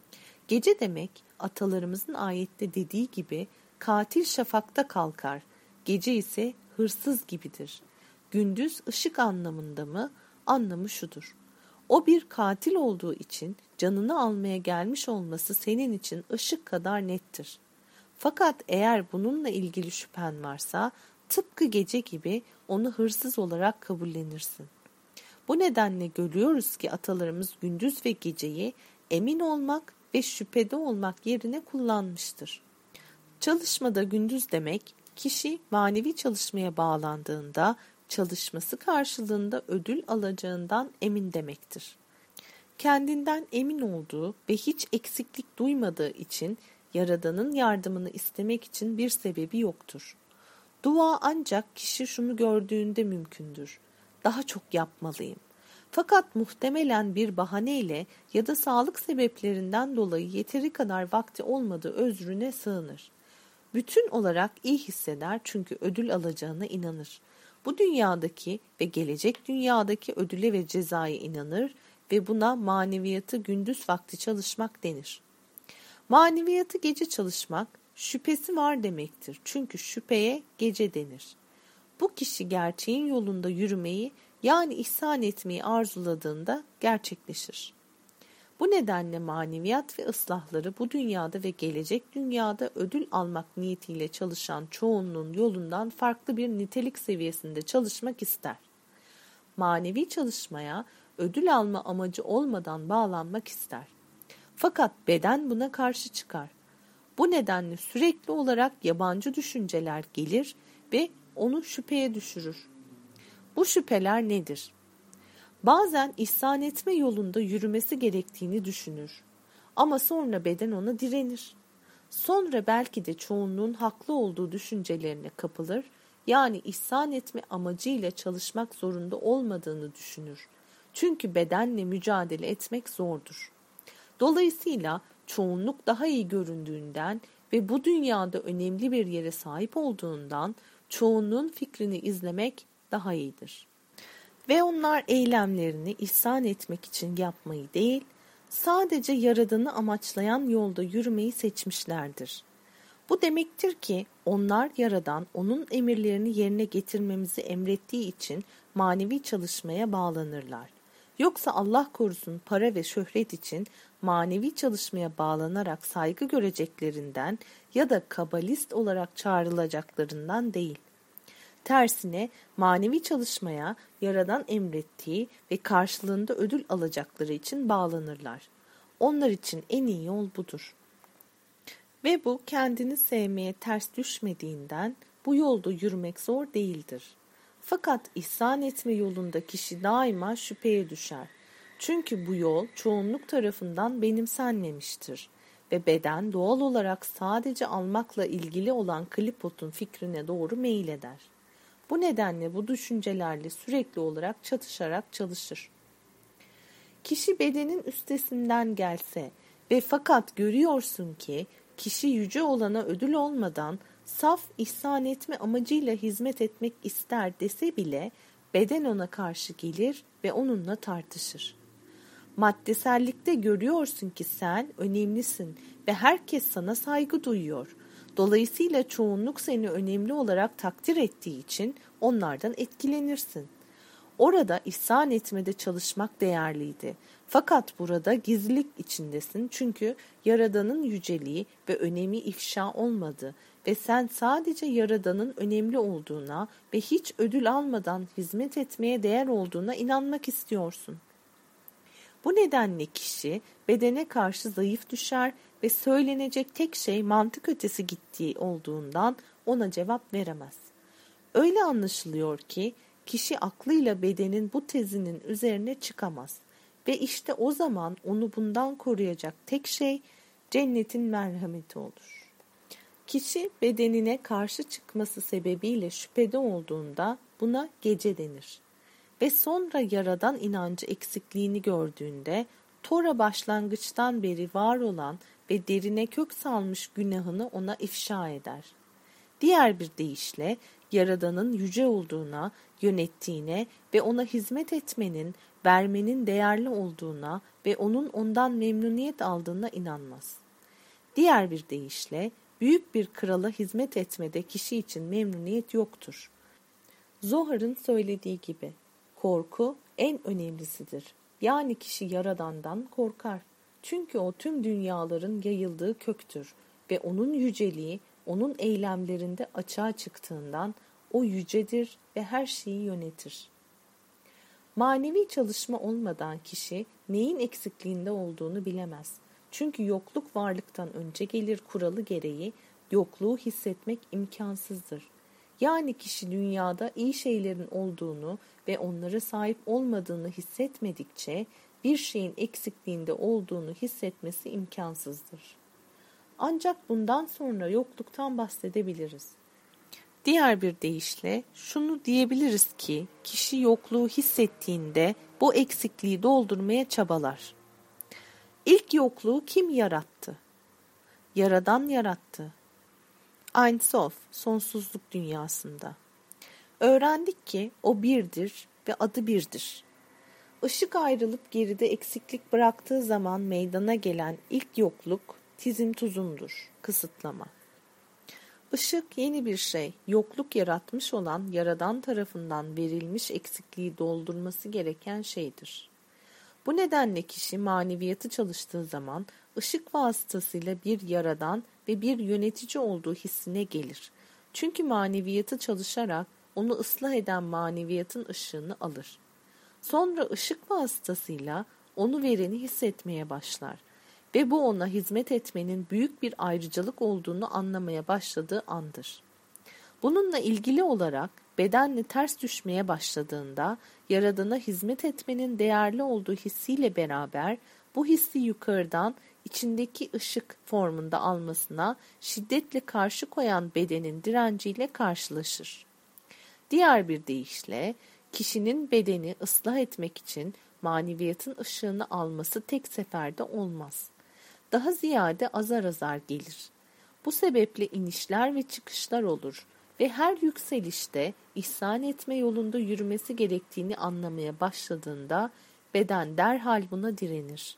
Gece demek atalarımızın ayette dediği gibi katil şafakta kalkar, gece ise hırsız gibidir. Gündüz ışık anlamında mı? Anlamı şudur. O bir katil olduğu için canını almaya gelmiş olması senin için ışık kadar nettir. Fakat eğer bununla ilgili şüphen varsa tıpkı gece gibi onu hırsız olarak kabullenirsin. Bu nedenle görüyoruz ki atalarımız gündüz ve geceyi emin olmak ve şüphede olmak yerine kullanmıştır. Çalışmada gündüz demek, kişi manevi çalışmaya bağlandığında çalışması karşılığında ödül alacağından emin demektir. Kendinden emin olduğu ve hiç eksiklik duymadığı için Yaradan'ın yardımını istemek için bir sebebi yoktur. Dua ancak kişi şunu gördüğünde mümkündür. Daha çok yapmalıyım. Fakat muhtemelen bir bahaneyle ya da sağlık sebeplerinden dolayı yeteri kadar vakti olmadığı özrüne sığınır. Bütün olarak iyi hisseder çünkü ödül alacağına inanır. Bu dünyadaki ve gelecek dünyadaki ödüle ve cezaya inanır ve buna maneviyatı gündüz vakti çalışmak denir. Maneviyatı gece çalışmak şüphesi var demektir. Çünkü şüpheye gece denir. Bu kişi gerçeğin yolunda yürümeyi yani ihsan etmeyi arzuladığında gerçekleşir. Bu nedenle maneviyat ve ıslahları bu dünyada ve gelecek dünyada ödül almak niyetiyle çalışan çoğunluğun yolundan farklı bir nitelik seviyesinde çalışmak ister. Manevi çalışmaya ödül alma amacı olmadan bağlanmak ister. Fakat beden buna karşı çıkar. Bu nedenle sürekli olarak yabancı düşünceler gelir ve onu şüpheye düşürür. Bu şüpheler nedir? Bazen ihsan etme yolunda yürümesi gerektiğini düşünür. Ama sonra beden ona direnir. Sonra belki de çoğunluğun haklı olduğu düşüncelerine kapılır yani ihsan etme amacıyla çalışmak zorunda olmadığını düşünür. Çünkü bedenle mücadele etmek zordur. Dolayısıyla çoğunluk daha iyi göründüğünden ve bu dünyada önemli bir yere sahip olduğundan çoğunluğun fikrini izlemek daha iyidir. Ve onlar eylemlerini ihsan etmek için yapmayı değil, sadece Yaradan'ı amaçlayan yolda yürümeyi seçmişlerdir. Bu demektir ki onlar Yaradan onun emirlerini yerine getirmemizi emrettiği için manevi çalışmaya bağlanırlar. Yoksa Allah korusun para ve şöhret için manevi çalışmaya bağlanarak saygı göreceklerinden ya da kabalist olarak çağrılacaklarından değil. Tersine manevi çalışmaya Yaradan emrettiği ve karşılığında ödül alacakları için bağlanırlar. Onlar için en iyi yol budur. Ve bu kendini sevmeye ters düşmediğinden bu yolda yürümek zor değildir. Fakat ihsan etme yolunda kişi daima şüpheye düşer. Çünkü bu yol çoğunluk tarafından benimsenmemiştir ve beden doğal olarak sadece almakla ilgili olan klipotun fikrine doğru meyleder. Bu nedenle bu düşüncelerle sürekli olarak çatışarak çalışır. Kişi bedenin üstesinden gelse ve fakat görüyorsun ki kişi yüce olana ödül olmadan saf ihsan etme amacıyla hizmet etmek ister dese bile beden ona karşı gelir ve onunla tartışır. Maddesellikte görüyorsun ki sen önemlisin ve herkes sana saygı duyuyor. Dolayısıyla çoğunluk seni önemli olarak takdir ettiği için onlardan etkilenirsin. Orada ihsan etmede çalışmak değerliydi. Fakat burada gizlilik içindesin çünkü Yaradan'ın yüceliği ve önemi ifşa olmadı ve sen sadece Yaradan'ın önemli olduğuna ve hiç ödül almadan hizmet etmeye değer olduğuna inanmak istiyorsun. Bu nedenle kişi bedene karşı zayıf düşer ve söylenecek tek şey mantık ötesi gittiği olduğundan ona cevap veremez. Öyle anlaşılıyor ki kişi aklıyla bedenin bu tezinin üzerine çıkamaz ve işte o zaman onu bundan koruyacak tek şey cennetin merhameti olur. Kişi bedenine karşı çıkması sebebiyle şüphede olduğunda buna gece denir. Ve sonra Yaradan inancı eksikliğini gördüğünde Tora başlangıçtan beri var olan ve derine kök salmış günahını ona ifşa eder. Diğer bir deyişle Yaradan'ın yüce olduğuna, yönettiğine ve ona hizmet etmenin, vermenin değerli olduğuna ve onun ondan memnuniyet aldığına inanmaz. Diğer bir deyişle büyük bir krala hizmet etmede kişi için memnuniyet yoktur. Zohar'ın söylediği gibi, korku en önemlisidir. Yani kişi Yaradan'dan korkar. Çünkü o tüm dünyaların yayıldığı köktür ve onun yüceliği onun eylemlerinde açığa çıktığından o yücedir ve her şeyi yönetir. Manevi çalışma olmadan kişi neyin eksikliğinde olduğunu bilemez. Çünkü yokluk varlıktan önce gelir kuralı gereği yokluğu hissetmek imkansızdır. Yani kişi dünyada iyi şeylerin olduğunu ve onlara sahip olmadığını hissetmedikçe bir şeyin eksikliğinde olduğunu hissetmesi imkansızdır. Ancak bundan sonra yokluktan bahsedebiliriz. Diğer bir deyişle şunu diyebiliriz ki kişi yokluğu hissettiğinde bu eksikliği doldurmaya çabalar. İlk yokluğu kim yarattı? Yaradan yarattı. Ein Sof, sonsuzluk dünyasında. Öğrendik ki o birdir ve adı birdir. Işık ayrılıp geride eksiklik bıraktığı zaman meydana gelen ilk yokluk tizim tuzumdur, kısıtlama. Işık yeni bir şey, yokluk yaratmış olan Yaradan tarafından verilmiş eksikliği doldurması gereken şeydir. Bu nedenle kişi maneviyatı çalıştığı zaman ışık vasıtasıyla bir Yaradan ve bir yönetici olduğu hissine gelir. Çünkü maneviyatı çalışarak onu ıslah eden maneviyatın ışığını alır. Sonra ışık vasıtasıyla onu vereni hissetmeye başlar ve bu ona hizmet etmenin büyük bir ayrıcalık olduğunu anlamaya başladığı andır. Bununla ilgili olarak bedenle ters düşmeye başladığında Yaradan'a hizmet etmenin değerli olduğu hissiyle beraber bu hissi yukarıdan içindeki ışık formunda almasına şiddetle karşı koyan bedenin direnciyle karşılaşır. Diğer bir deyişle, kişinin bedeni ıslah etmek için maneviyatın ışığını alması tek seferde olmaz. Daha ziyade azar azar gelir. Bu sebeple inişler ve çıkışlar olur ve her yükselişte ihsan etme yolunda yürümesi gerektiğini anlamaya başladığında beden derhal buna direnir.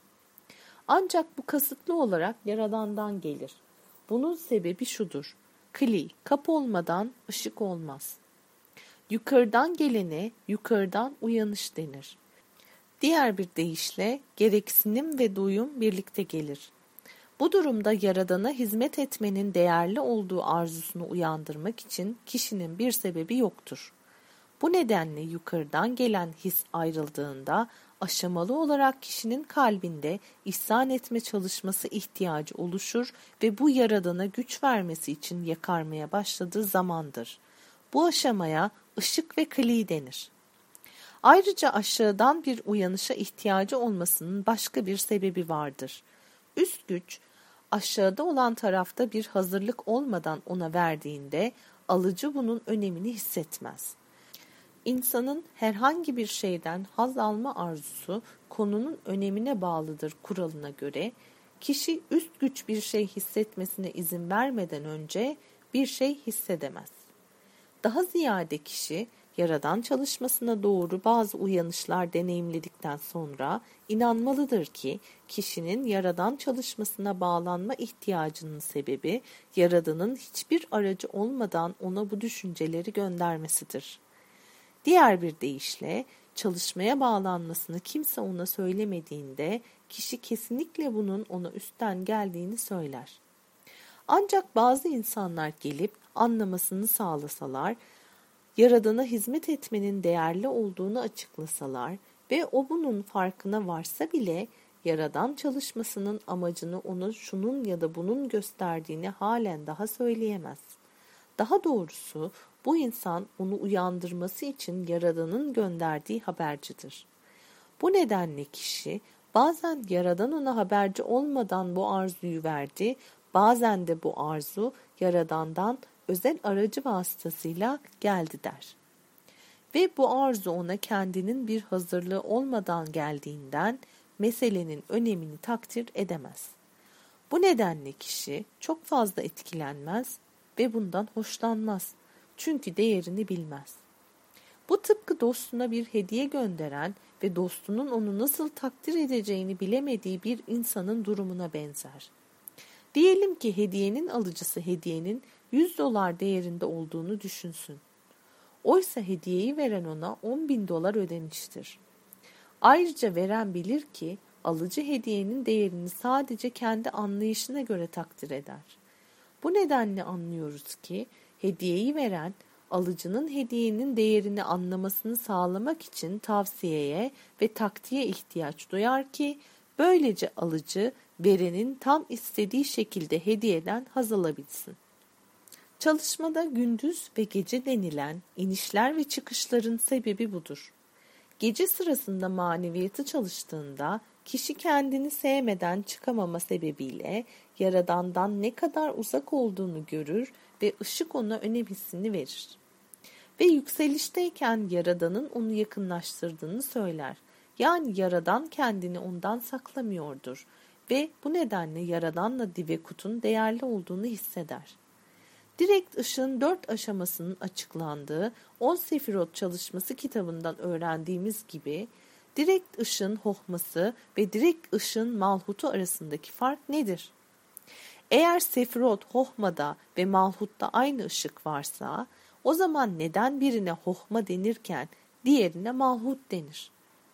Ancak bu kasıtlı olarak Yaradan'dan gelir. Bunun sebebi şudur: kli, kapı olmadan ışık olmaz. Yukarıdan gelene yukarıdan uyanış denir. Diğer bir deyişle gereksinim ve duyum birlikte gelir. Bu durumda Yaradan'a hizmet etmenin değerli olduğu arzusunu uyandırmak için kişinin bir sebebi yoktur. Bu nedenle yukarıdan gelen his ayrıldığında aşamalı olarak kişinin kalbinde ihsan etme çalışması ihtiyacı oluşur ve bu Yaradan'a güç vermesi için yakarmaya başladığı zamandır. Bu aşamaya ışık ve kli denir. Ayrıca aşağıdan bir uyanışa ihtiyacı olmasının başka bir sebebi vardır. Üst güç, aşağıda olan tarafta bir hazırlık olmadan ona verdiğinde alıcı bunun önemini hissetmez. İnsanın herhangi bir şeyden haz alma arzusu konunun önemine bağlıdır kuralına göre, kişi üst güç bir şey hissetmesine izin vermeden önce bir şey hissedemez. Daha ziyade kişi, Yaradan çalışmasına doğru bazı uyanışlar deneyimledikten sonra inanmalıdır ki kişinin Yaradan çalışmasına bağlanma ihtiyacının sebebi Yaradan'ın hiçbir aracı olmadan ona bu düşünceleri göndermesidir. Diğer bir deyişle çalışmaya bağlanmasını kimse ona söylemediğinde kişi kesinlikle bunun ona üstten geldiğini söyler. Ancak bazı insanlar gelip anlamasını sağlasalar, Yaradan'a hizmet etmenin değerli olduğunu açıklasalar ve o bunun farkına varsa bile Yaradan çalışmasının amacını ona şunun ya da bunun gösterdiğini halen daha söyleyemez. Daha doğrusu bu insan onu uyandırması için Yaradan'ın gönderdiği habercidir. Bu nedenle kişi bazen Yaradan ona haberci olmadan bu arzuyu verdi, bazen de bu arzu Yaradan'dan özel aracı vasıtasıyla geldi der. Ve bu arzu ona kendinin bir hazırlığı olmadan geldiğinden meselenin önemini takdir edemez. Bu nedenle kişi çok fazla etkilenmez ve bundan hoşlanmaz. Çünkü değerini bilmez. Bu tıpkı dostuna bir hediye gönderen ve dostunun onu nasıl takdir edeceğini bilemediği bir insanın durumuna benzer. Diyelim ki hediyenin alıcısı hediyenin yüz dolar değerinde olduğunu düşünsün. Oysa hediyeyi veren ona on bin dolar ödemiştir. Ayrıca veren bilir ki alıcı hediyenin değerini sadece kendi anlayışına göre takdir eder. Bu nedenle anlıyoruz ki hediyeyi veren alıcının hediyenin değerini anlamasını sağlamak için tavsiyeye ve taktiğe ihtiyaç duyar ki böylece alıcı verenin tam istediği şekilde hediyeden haz alabilsin. Çalışmada gündüz ve gece denilen inişler ve çıkışların sebebi budur. Gece sırasında maneviyatı çalıştığında kişi kendini sevmeden çıkamama sebebiyle Yaradan'dan ne kadar uzak olduğunu görür ve ışık ona önem hissini verir. Ve yükselişteyken Yaradan'ın onu yakınlaştırdığını söyler. Yani Yaradan kendini ondan saklamıyordur ve bu nedenle Yaradan'la Divekut'un değerli olduğunu hisseder. Direkt ışığın dört aşamasının açıklandığı on Sefirot çalışması kitabından öğrendiğimiz gibi direkt ışığın hohması ve direkt ışığın malhutu arasındaki fark nedir? Eğer Sefirot hohmada ve malhutta aynı ışık varsa o zaman neden birine hohma denirken diğerine malhut denir?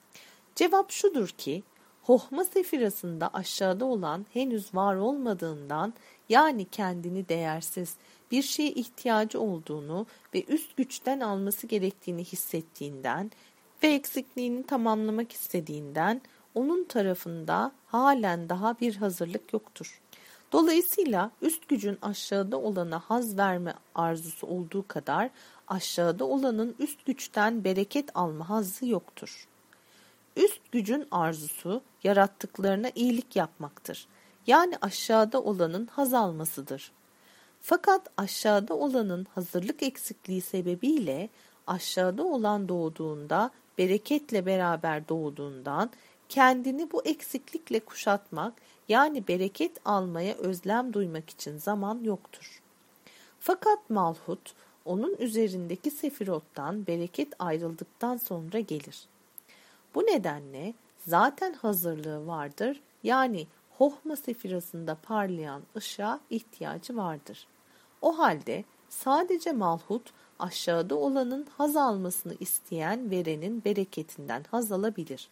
Cevap şudur ki hohma sefirasında aşağıda olan henüz var olmadığından yani kendini değersiz bir şeye ihtiyacı olduğunu ve üst güçten alması gerektiğini hissettiğinden ve eksikliğini tamamlamak istediğinden onun tarafında halen daha bir hazırlık yoktur. Dolayısıyla üst gücün aşağıda olana haz verme arzusu olduğu kadar aşağıda olanın üst güçten bereket alma hazzı yoktur. Üst gücün arzusu yarattıklarına iyilik yapmaktır. Yani aşağıda olanın haz almasıdır. Fakat aşağıda olanın hazırlık eksikliği sebebiyle aşağıda olan doğduğunda bereketle beraber doğduğundan kendini bu eksiklikle kuşatmak yani bereket almaya özlem duymak için zaman yoktur. Fakat malhut onun üzerindeki sefirottan bereket ayrıldıktan sonra gelir. Bu nedenle zaten hazırlığı vardır yani Hohma sefirasında parlayan ışığa ihtiyacı vardır. O halde sadece malhut aşağıda olanın haz almasını isteyen verenin bereketinden haz alabilir.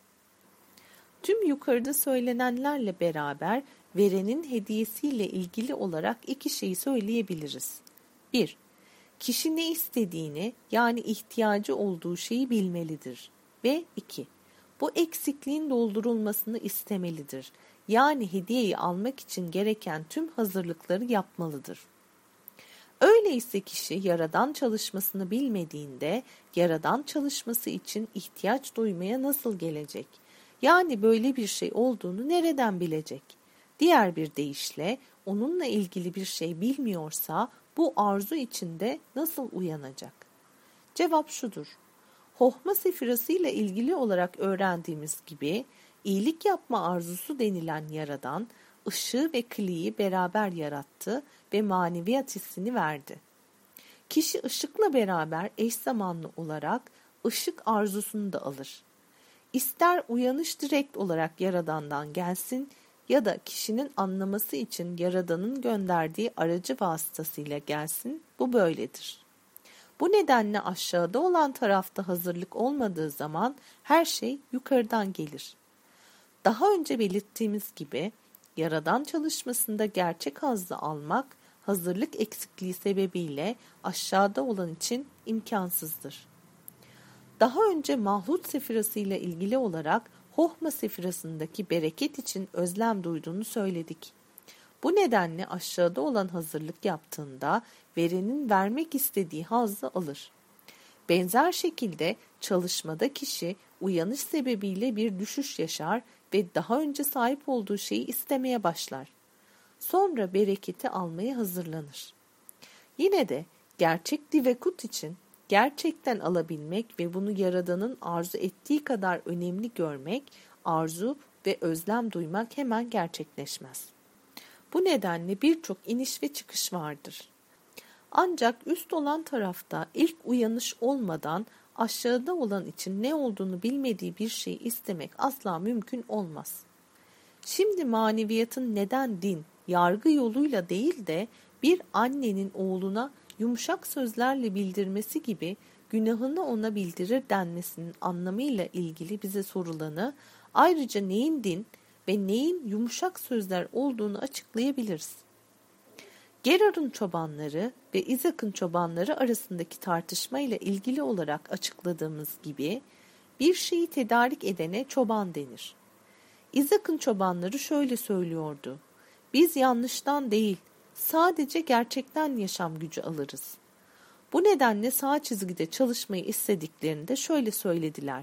Tüm yukarıda söylenenlerle beraber verenin hediyesiyle ilgili olarak iki şeyi söyleyebiliriz. bir. Kişi ne istediğini yani ihtiyacı olduğu şeyi bilmelidir. Ve iki. Bu eksikliğin doldurulmasını istemelidir. Yani hediyeyi almak için gereken tüm hazırlıkları yapmalıdır. Öyleyse kişi yaradan çalışmasını bilmediğinde yaradan çalışması için ihtiyaç duymaya nasıl gelecek? Yani böyle bir şey olduğunu nereden bilecek? Diğer bir deyişle onunla ilgili bir şey bilmiyorsa bu arzu içinde nasıl uyanacak? Cevap şudur. Hohma sefirası ile ilgili olarak öğrendiğimiz gibi iyilik yapma arzusu denilen yaradan ışığı ve kliyi beraber yarattı ve maneviyat hissini verdi. Kişi ışıkla beraber eş zamanlı olarak ışık arzusunu da alır. İster uyanış direkt olarak yaradandan gelsin ya da kişinin anlaması için yaradanın gönderdiği aracı vasıtasıyla gelsin, bu böyledir. Bu nedenle aşağıda olan tarafta hazırlık olmadığı zaman her şey yukarıdan gelir. Daha önce belirttiğimiz gibi yaradan çalışmasında gerçek hazzı almak hazırlık eksikliği sebebiyle aşağıda olan için imkansızdır. Daha önce mahlut sefirası ile ilgili olarak Hohma sefirasındaki bereket için özlem duyduğunu söyledik. Bu nedenle aşağıda olan hazırlık yaptığında verenin vermek istediği hazzı alır. Benzer şekilde çalışmada kişi uyanış sebebiyle bir düşüş yaşar ve daha önce sahip olduğu şeyi istemeye başlar. Sonra bereketi almaya hazırlanır. Yine de gerçek divekut için gerçekten alabilmek ve bunu Yaradan'ın arzu ettiği kadar önemli görmek, arzu ve özlem duymak hemen gerçekleşmez. Bu nedenle birçok iniş ve çıkış vardır. Ancak üst olan tarafta ilk uyanış olmadan aşağıda olan için ne olduğunu bilmediği bir şeyi istemek asla mümkün olmaz. Şimdi maneviyatın neden din, yargı yoluyla değil de bir annenin oğluna yumuşak sözlerle bildirmesi gibi günahını ona bildirir denmesinin anlamıyla ilgili bize sorulanı, ayrıca neyin din ve neyin yumuşak sözler olduğunu açıklayabiliriz. Gerar'ın çobanları ve İzak'ın çobanları arasındaki tartışmayla ilgili olarak açıkladığımız gibi bir şeyi tedarik edene çoban denir. İzak'ın çobanları şöyle söylüyordu: biz yanlıştan değil, sadece gerçekten yaşam gücü alırız. Bu nedenle sağ çizgide çalışmayı istediklerinde şöyle söylediler: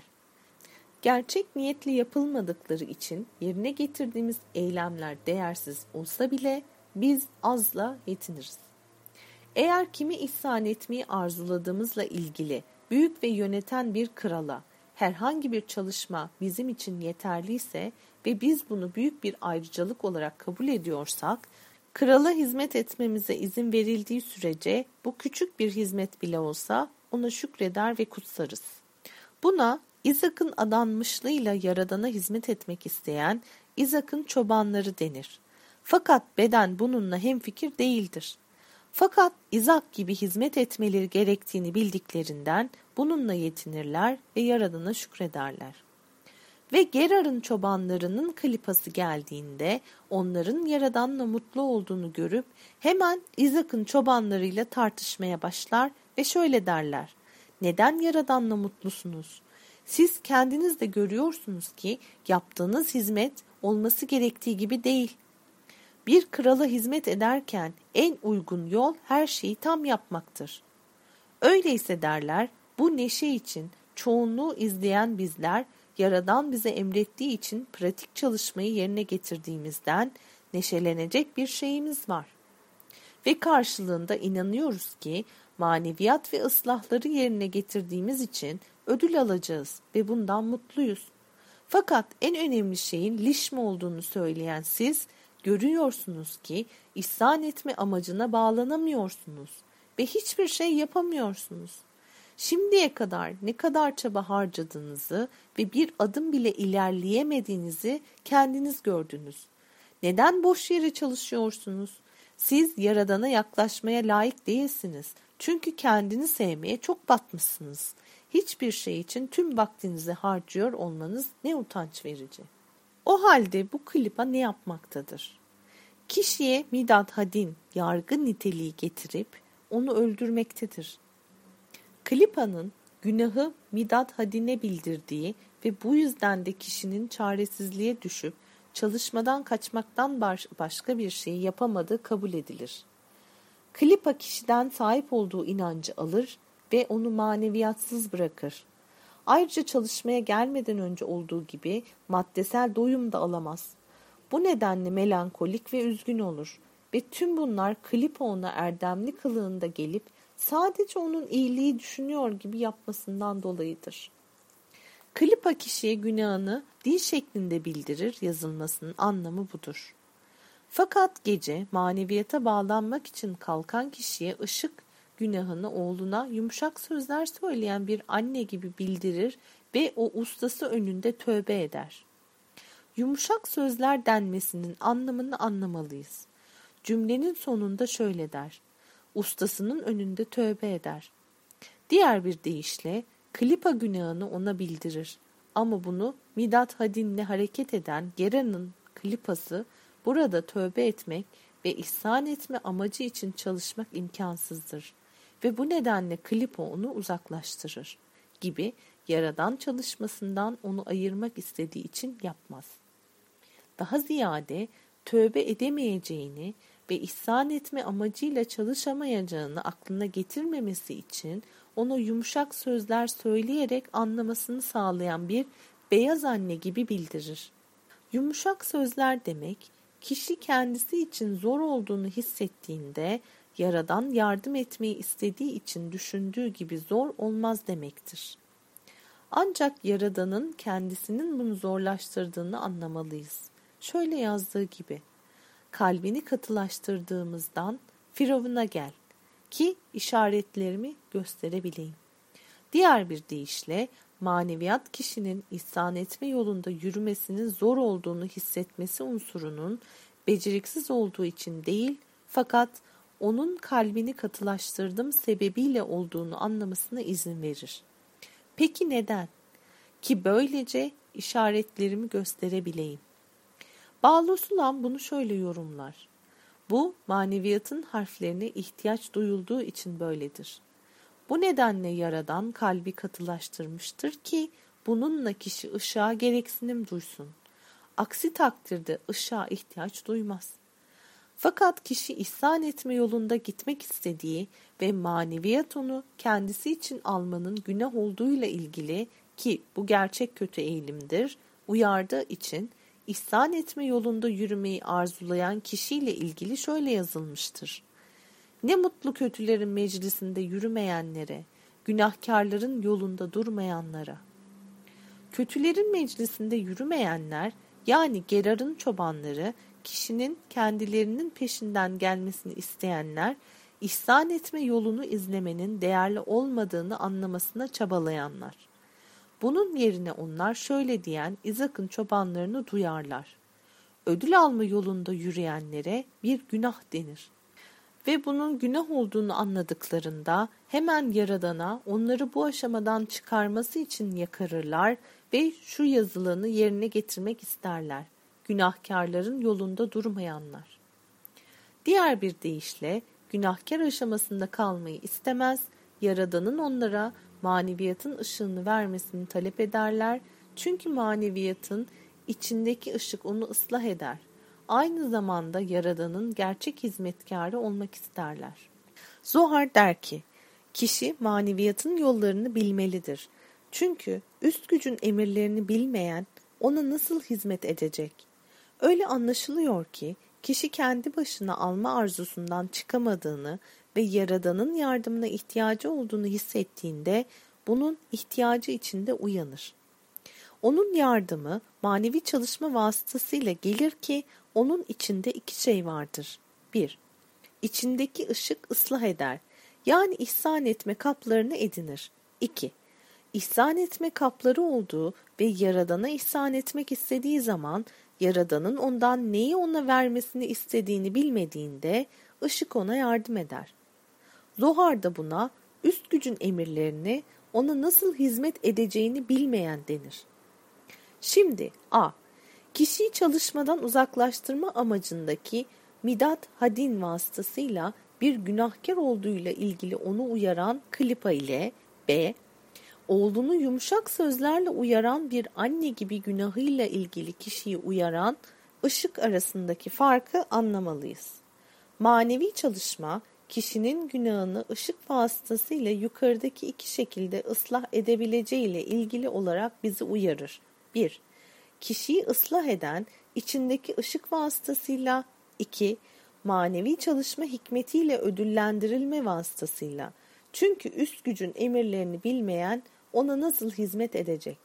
gerçek niyetli yapılmadıkları için yerine getirdiğimiz eylemler değersiz olsa bile biz azla yetiniriz. Eğer kimi ihsan etmeyi arzuladığımızla ilgili büyük ve yöneten bir krala herhangi bir çalışma bizim için yeterliyse ve biz bunu büyük bir ayrıcalık olarak kabul ediyorsak, krala hizmet etmemize izin verildiği sürece bu küçük bir hizmet bile olsa ona şükreder ve kutsarız. Buna İzak'ın adanmışlığıyla Yaradan'a hizmet etmek isteyen İzak'ın çobanları denir. Fakat beden bununla hemfikir değildir. Fakat İzak gibi hizmet etmeleri gerektiğini bildiklerinden bununla yetinirler ve Yaradan'a şükrederler. Ve Gerar'ın çobanlarının klipası geldiğinde onların Yaradan'la mutlu olduğunu görüp hemen İzak'ın çobanlarıyla tartışmaya başlar ve şöyle derler: neden Yaradan'la mutlusunuz? Siz kendiniz de görüyorsunuz ki yaptığınız hizmet olması gerektiği gibi değil. Bir krala hizmet ederken en uygun yol her şeyi tam yapmaktır. Öyleyse derler, bu neşe için çoğunluğu izleyen bizler, Yaradan bize emrettiği için pratik çalışmayı yerine getirdiğimizden neşelenecek bir şeyimiz var. Ve karşılığında inanıyoruz ki maneviyat ve ıslahları yerine getirdiğimiz için ödül alacağız ve bundan mutluyuz. Fakat en önemli şeyin lişme olduğunu söyleyen siz, görüyorsunuz ki ihsan etme amacına bağlanamıyorsunuz ve hiçbir şey yapamıyorsunuz. Şimdiye kadar ne kadar çaba harcadığınızı ve bir adım bile ilerleyemediğinizi kendiniz gördünüz. Neden boş yere çalışıyorsunuz? Siz Yaradan'a yaklaşmaya layık değilsiniz. Çünkü kendini sevmeye çok batmışsınız. Hiçbir şey için tüm vaktinizi harcıyor olmanız ne utanç verici. O halde bu klipa ne yapmaktadır? Kişiye Midad Had'in yargı niteliği getirip onu öldürmektedir. Klipa'nın günahı Midad Had'ine bildirdiği ve bu yüzden de kişinin çaresizliğe düşüp çalışmadan kaçmaktan başka bir şey yapamadığı kabul edilir. Klipa kişiden sahip olduğu inancı alır ve onu maneviyatsız bırakır. Ayrıca çalışmaya gelmeden önce olduğu gibi maddesel doyum da alamaz. Bu nedenle melankolik ve üzgün olur ve tüm bunlar Klipa ona erdemli kılığında gelip sadece onun iyiliği düşünüyor gibi yapmasından dolayıdır. Klipa kişiye günahını dil şeklinde bildirir, yazılmasının anlamı budur. Fakat gece maneviyata bağlanmak için kalkan kişiye ışık günahını oğluna yumuşak sözler söyleyen bir anne gibi bildirir ve o ustası önünde tövbe eder. Yumuşak sözler denmesinin anlamını anlamalıyız. Cümlenin sonunda şöyle der: ustasının önünde tövbe eder. Diğer bir deyişle Klipa günahını ona bildirir. Ama bunu Midad Had'inle hareket eden Gera'nın Klipası burada tövbe etmek ve ihsan etme amacı için çalışmak imkansızdır. Ve bu nedenle Klipa onu uzaklaştırır gibi Yaradan çalışmasından onu ayırmak istediği için yapmaz. Daha ziyade tövbe edemeyeceğini ve ihsan etme amacıyla çalışamayacağını aklına getirmemesi için ona yumuşak sözler söyleyerek anlamasını sağlayan bir beyaz anne gibi bildirir. Yumuşak sözler demek, kişi kendisi için zor olduğunu hissettiğinde Yaradan yardım etmeyi istediği için düşündüğü gibi zor olmaz demektir. Ancak Yaradan'ın kendisinin bunu zorlaştırdığını anlamalıyız. Şöyle yazdığı gibi: kalbini katılaştırdığımızdan Firavun'a gel ki işaretlerimi gösterebileyim. Diğer bir deyişle maneviyat kişinin ihsan etme yolunda yürümesinin zor olduğunu hissetmesi unsurunun beceriksiz olduğu için değil, fakat onun kalbini katılaştırdım sebebiyle olduğunu anlamasına izin verir. Peki neden? Ki böylece işaretlerimi gösterebileyim. Bağlosulan bunu şöyle yorumlar: bu maneviyatın harflerine ihtiyaç duyulduğu için böyledir. Bu nedenle Yaradan kalbi katılaştırmıştır ki bununla kişi ışığa gereksinim duysun. Aksi takdirde ışığa ihtiyaç duymaz. Fakat kişi ihsan etme yolunda gitmek istediği ve maneviyat onu kendisi için almanın günah olduğuyla ilgili, ki bu gerçek kötü eğilimdir, uyardığı için ihsan etme yolunda yürümeyi arzulayan kişiyle ilgili şöyle yazılmıştır: ne mutlu kötülerin meclisinde yürümeyenlere, günahkarların yolunda durmayanlara. Kötülerin meclisinde yürümeyenler, yani Gerar'ın çobanları, kişinin kendilerinin peşinden gelmesini isteyenler, ihsan etme yolunu izlemenin değerli olmadığını anlamasına çabalayanlar. Bunun yerine onlar şöyle diyen İzak'ın çobanlarını duyarlar: ödül alma yolunda yürüyenlere bir günah denir. Ve bunun günah olduğunu anladıklarında hemen Yaradan'a onları bu aşamadan çıkarması için yakarırlar ve şu yazılanı yerine getirmek isterler: günahkarların yolunda durmayanlar. Diğer bir deyişle günahkar aşamasında kalmayı istemez, Yaradan'ın onlara maneviyatın ışığını vermesini talep ederler. Çünkü maneviyatın içindeki ışık onu ıslah eder. Aynı zamanda Yaradan'ın gerçek hizmetkarı olmak isterler. Zohar der ki, kişi maneviyatın yollarını bilmelidir. Çünkü üst gücün emirlerini bilmeyen ona nasıl hizmet edecek? Öyle anlaşılıyor ki kişi kendi başına alma arzusundan çıkamadığını ve Yaradan'ın yardımına ihtiyacı olduğunu hissettiğinde bunun ihtiyacı içinde uyanır. Onun yardımı manevi çalışma vasıtasıyla gelir ki onun içinde iki şey vardır. bir. İçindeki ışık ıslah eder, yani ihsan etme kaplarını edinir. iki. İhsan etme kapları olduğu ve Yaradan'a ihsan etmek istediği zaman Yaradan'ın ondan neyi ona vermesini istediğini bilmediğinde ışık ona yardım eder. Zohar da buna üst gücün emirlerini ona nasıl hizmet edeceğini bilmeyen denir. Şimdi a. Kişiyi çalışmadan uzaklaştırma amacındaki midat hadin vasıtasıyla bir günahkar olduğuyla ilgili onu uyaran klipa ile b. Oğlunu yumuşak sözlerle uyaran bir anne gibi günahıyla ilgili kişiyi uyaran ışık arasındaki farkı anlamalıyız. Manevi çalışma, kişinin günahını ışık vasıtasıyla yukarıdaki iki şekilde ıslah edebileceğiyle ilgili olarak bizi uyarır. bir. Kişiyi ıslah eden içindeki ışık vasıtasıyla. iki. Manevi çalışma hikmetiyle ödüllendirilme vasıtasıyla. Çünkü üst gücün emirlerini bilmeyen ona nasıl hizmet edecek?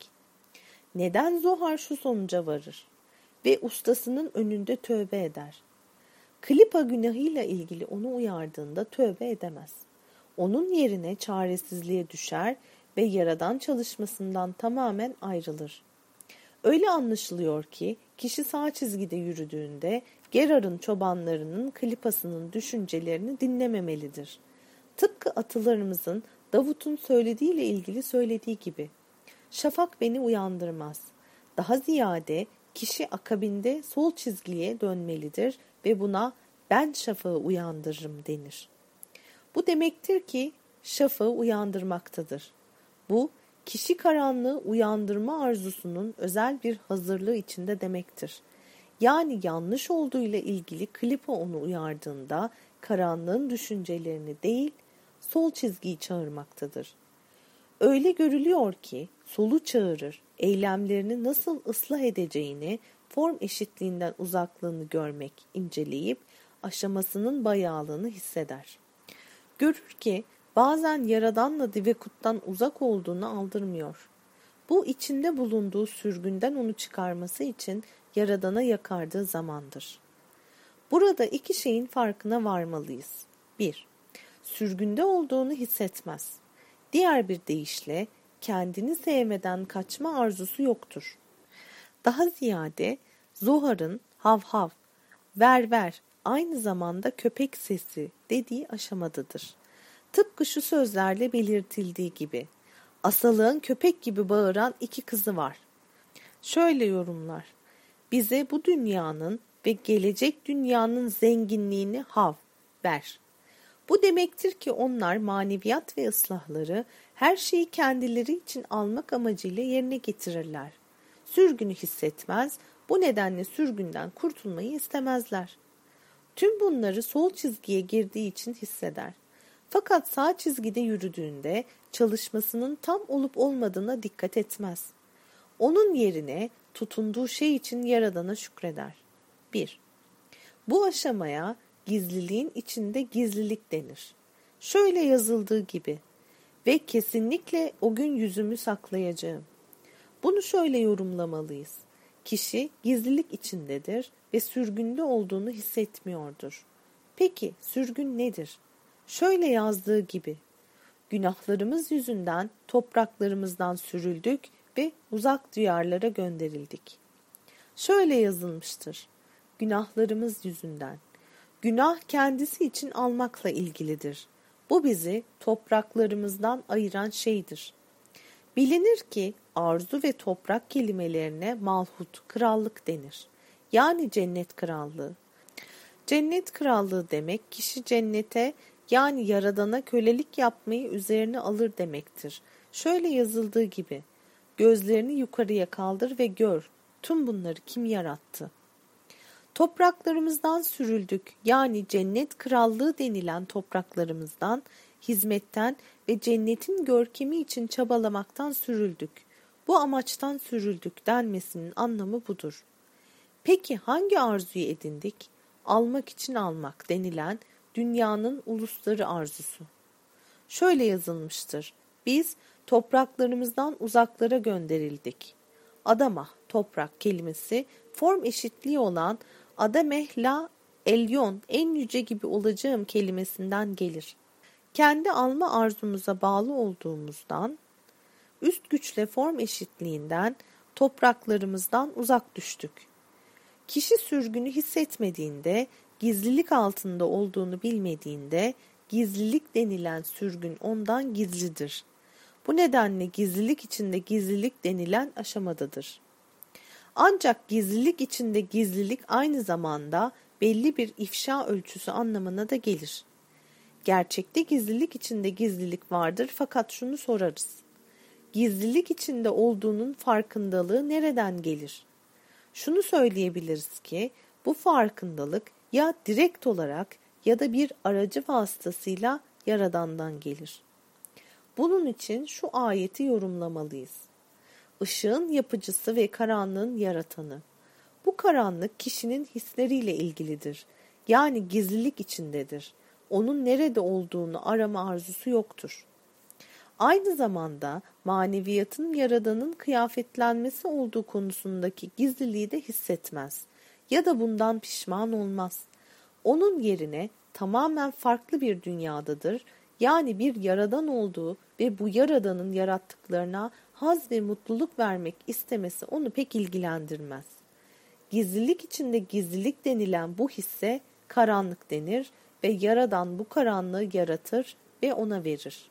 Neden Zohar şu sonuca varır ve ustasının önünde tövbe eder? Klipa günahıyla ilgili onu uyardığında tövbe edemez. Onun yerine çaresizliğe düşer ve Yaradan çalışmasından tamamen ayrılır. Öyle anlaşılıyor ki kişi sağ çizgide yürüdüğünde Gerar'ın çobanlarının klipasının düşüncelerini dinlememelidir. Tıpkı atalarımızın Davut'un söylediğiyle ilgili söylediği gibi. Şafak beni uyandırmaz. Daha ziyade kişi akabinde sol çizgiye dönmelidir ve buna ben şafağı uyandırırım denir. Bu demektir ki şafağı uyandırmaktadır. Bu kişi karanlığı uyandırma arzusunun özel bir hazırlığı içinde demektir. Yani yanlış olduğuyla ilgili klipa onu uyardığında karanlığın düşüncelerini değil, sol çizgiyi çağırmaktadır. Öyle görülüyor ki solu çağırır, eylemlerini nasıl ıslah edeceğini, form eşitliğinden uzaklığını görmek, inceleyip aşamasının bayağılığını hisseder. Görür ki bazen Yaradan'la Divekut'tan uzak olduğunu aldırmıyor. Bu içinde bulunduğu sürgünden onu çıkarması için Yaradan'a yakardığı zamandır. Burada iki şeyin farkına varmalıyız. bir. Sürgünde olduğunu hissetmez. Diğer bir deyişle kendini sevmeden kaçma arzusu yoktur. Daha ziyade Zohar'ın hav hav, ver ver, aynı zamanda köpek sesi dediği aşamadadır. Tıpkı şu sözlerle belirtildiği gibi, asalığın köpek gibi bağıran iki kızı var. Şöyle yorumlar, bize bu dünyanın ve gelecek dünyanın zenginliğini hav, ver. Bu demektir ki onlar maneviyat ve ıslahları her şeyi kendileri için almak amacıyla yerine getirirler. Sürgünü hissetmez, bu nedenle sürgünden kurtulmayı istemezler. Tüm bunları sol çizgiye girdiği için hisseder. Fakat sağ çizgide yürüdüğünde çalışmasının tam olup olmadığına dikkat etmez. Onun yerine tutunduğu şey için Yaradan'a şükreder. bir. Bu aşamaya gizliliğin içinde gizlilik denir. Şöyle yazıldığı gibi, ve kesinlikle o gün yüzümü saklayacağım. Bunu şöyle yorumlamalıyız. Kişi gizlilik içindedir ve sürgünde olduğunu hissetmiyordur. Peki sürgün nedir? Şöyle yazdığı gibi, günahlarımız yüzünden topraklarımızdan sürüldük ve uzak diyarlara gönderildik. Şöyle yazılmıştır, günahlarımız yüzünden. Günah kendisi için almakla ilgilidir. Bu bizi topraklarımızdan ayıran şeydir. Bilinir ki arzu ve toprak kelimelerine malhut, krallık denir. Yani cennet krallığı. Cennet krallığı demek kişi cennete yani Yaradan'a kölelik yapmayı üzerine alır demektir. Şöyle yazıldığı gibi, gözlerini yukarıya kaldır ve gör, tüm bunları kim yarattı? Topraklarımızdan sürüldük, yani cennet krallığı denilen topraklarımızdan, hizmetten ve cennetin görkemi için çabalamaktan sürüldük. Bu amaçtan sürüldük denmesinin anlamı budur. Peki hangi arzuyu edindik? Almak için almak denilen dünyanın ulusları arzusu. Şöyle yazılmıştır. Biz topraklarımızdan uzaklara gönderildik. Adamah, toprak kelimesi form eşitliği olan Adameh la elyon, en yüce gibi olacağım kelimesinden gelir. Kendi alma arzumuza bağlı olduğumuzdan, üst güçle form eşitliğinden topraklarımızdan uzak düştük. Kişi sürgünü hissetmediğinde, gizlilik altında olduğunu bilmediğinde, gizlilik denilen sürgün ondan gizlidir. Bu nedenle gizlilik içinde gizlilik denilen aşamadadır. Ancak gizlilik içinde gizlilik aynı zamanda belli bir ifşa ölçüsü anlamına da gelir. Gerçekte gizlilik içinde gizlilik vardır, fakat şunu sorarız. Gizlilik içinde olduğunun farkındalığı nereden gelir? Şunu söyleyebiliriz ki bu farkındalık ya direkt olarak ya da bir aracı vasıtasıyla Yaradan'dan gelir. Bunun için şu ayeti yorumlamalıyız. Işığın yapıcısı ve karanlığın yaratanı. Bu karanlık kişinin hisleriyle ilgilidir. Yani gizlilik içindedir. Onun nerede olduğunu arama arzusu yoktur. Aynı zamanda maneviyatın Yaradan'ın kıyafetlenmesi olduğu konusundaki gizliliği de hissetmez ya da bundan pişman olmaz. Onun yerine tamamen farklı bir dünyadadır, yani bir Yaradan olduğu ve bu Yaradan'ın yarattıklarına haz ve mutluluk vermek istemesi onu pek ilgilendirmez. Gizlilik içinde gizlilik denilen bu hisse karanlık denir ve Yaradan bu karanlığı yaratır ve ona verir.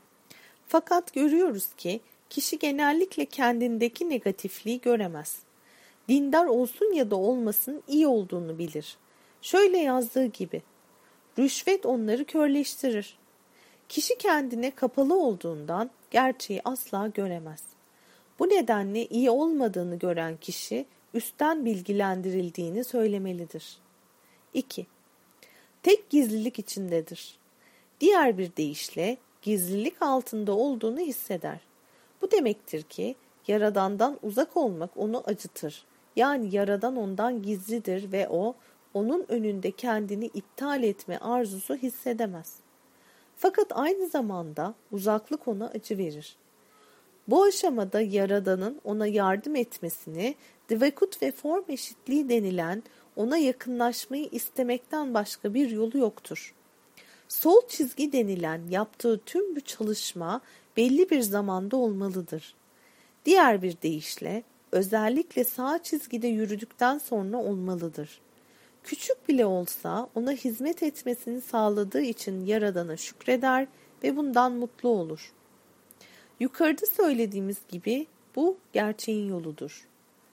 Fakat görüyoruz ki kişi genellikle kendindeki negatifliği göremez. Dindar olsun ya da olmasın iyi olduğunu bilir. Şöyle yazdığı gibi, rüşvet onları körleştirir. Kişi kendine kapalı olduğundan gerçeği asla göremez. Bu nedenle iyi olmadığını gören kişi üstten bilgilendirildiğini söylemelidir. iki. Tek gizlilik içindedir. Diğer bir deyişle gizlilik altında olduğunu hisseder. Bu demektir ki Yaradan'dan uzak olmak onu acıtır. Yani Yaradan ondan gizlidir ve o, onun önünde kendini iptal etme arzusu hissedemez. Fakat aynı zamanda uzaklık ona acı verir. Bu aşamada Yaradan'ın ona yardım etmesini, dvekut ve form eşitliği denilen ona yakınlaşmayı istemekten başka bir yolu yoktur. Sol çizgi denilen yaptığı tüm bu çalışma belli bir zamanda olmalıdır. Diğer bir deyişle özellikle sağ çizgide yürüdükten sonra olmalıdır. Küçük bile olsa ona hizmet etmesini sağladığı için Yaradan'a şükreder ve bundan mutlu olur. Yukarıda söylediğimiz gibi bu gerçeğin yoludur.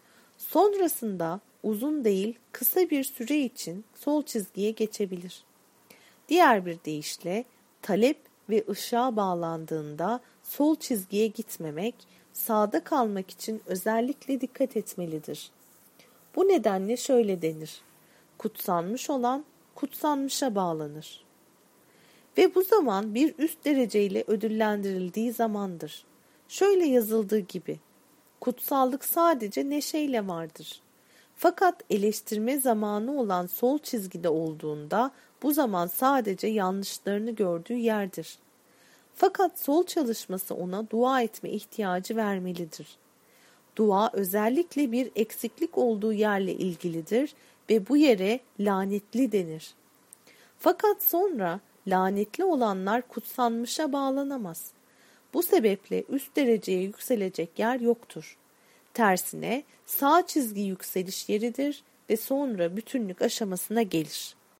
Sonrasında uzun değil kısa bir süre için sol çizgiye geçebilir. Diğer bir deyişle talep ve ışığa bağlandığında sol çizgiye gitmemek, sağda kalmak için özellikle dikkat etmelidir. Bu nedenle şöyle denir: kutsanmış olan kutsanmışa bağlanır. Ve bu zaman bir üst dereceyle ödüllendirildiği zamandır. Şöyle yazıldığı gibi, kutsallık sadece neşeyle vardır. Fakat eleştirme zamanı olan sol çizgide olduğunda bu zaman sadece yanlışlarını gördüğü yerdir. Fakat sol çalışması ona dua etme ihtiyacı vermelidir. Dua özellikle bir eksiklik olduğu yerle ilgilidir ve bu yere lanetli denir. Fakat sonra lanetli olanlar kutsanmışa bağlanamaz. Bu sebeple üst dereceye yükselecek yer yoktur. Tersine sağ çizgi yükseliş yeridir ve sonra bütünlük aşamasına gelir.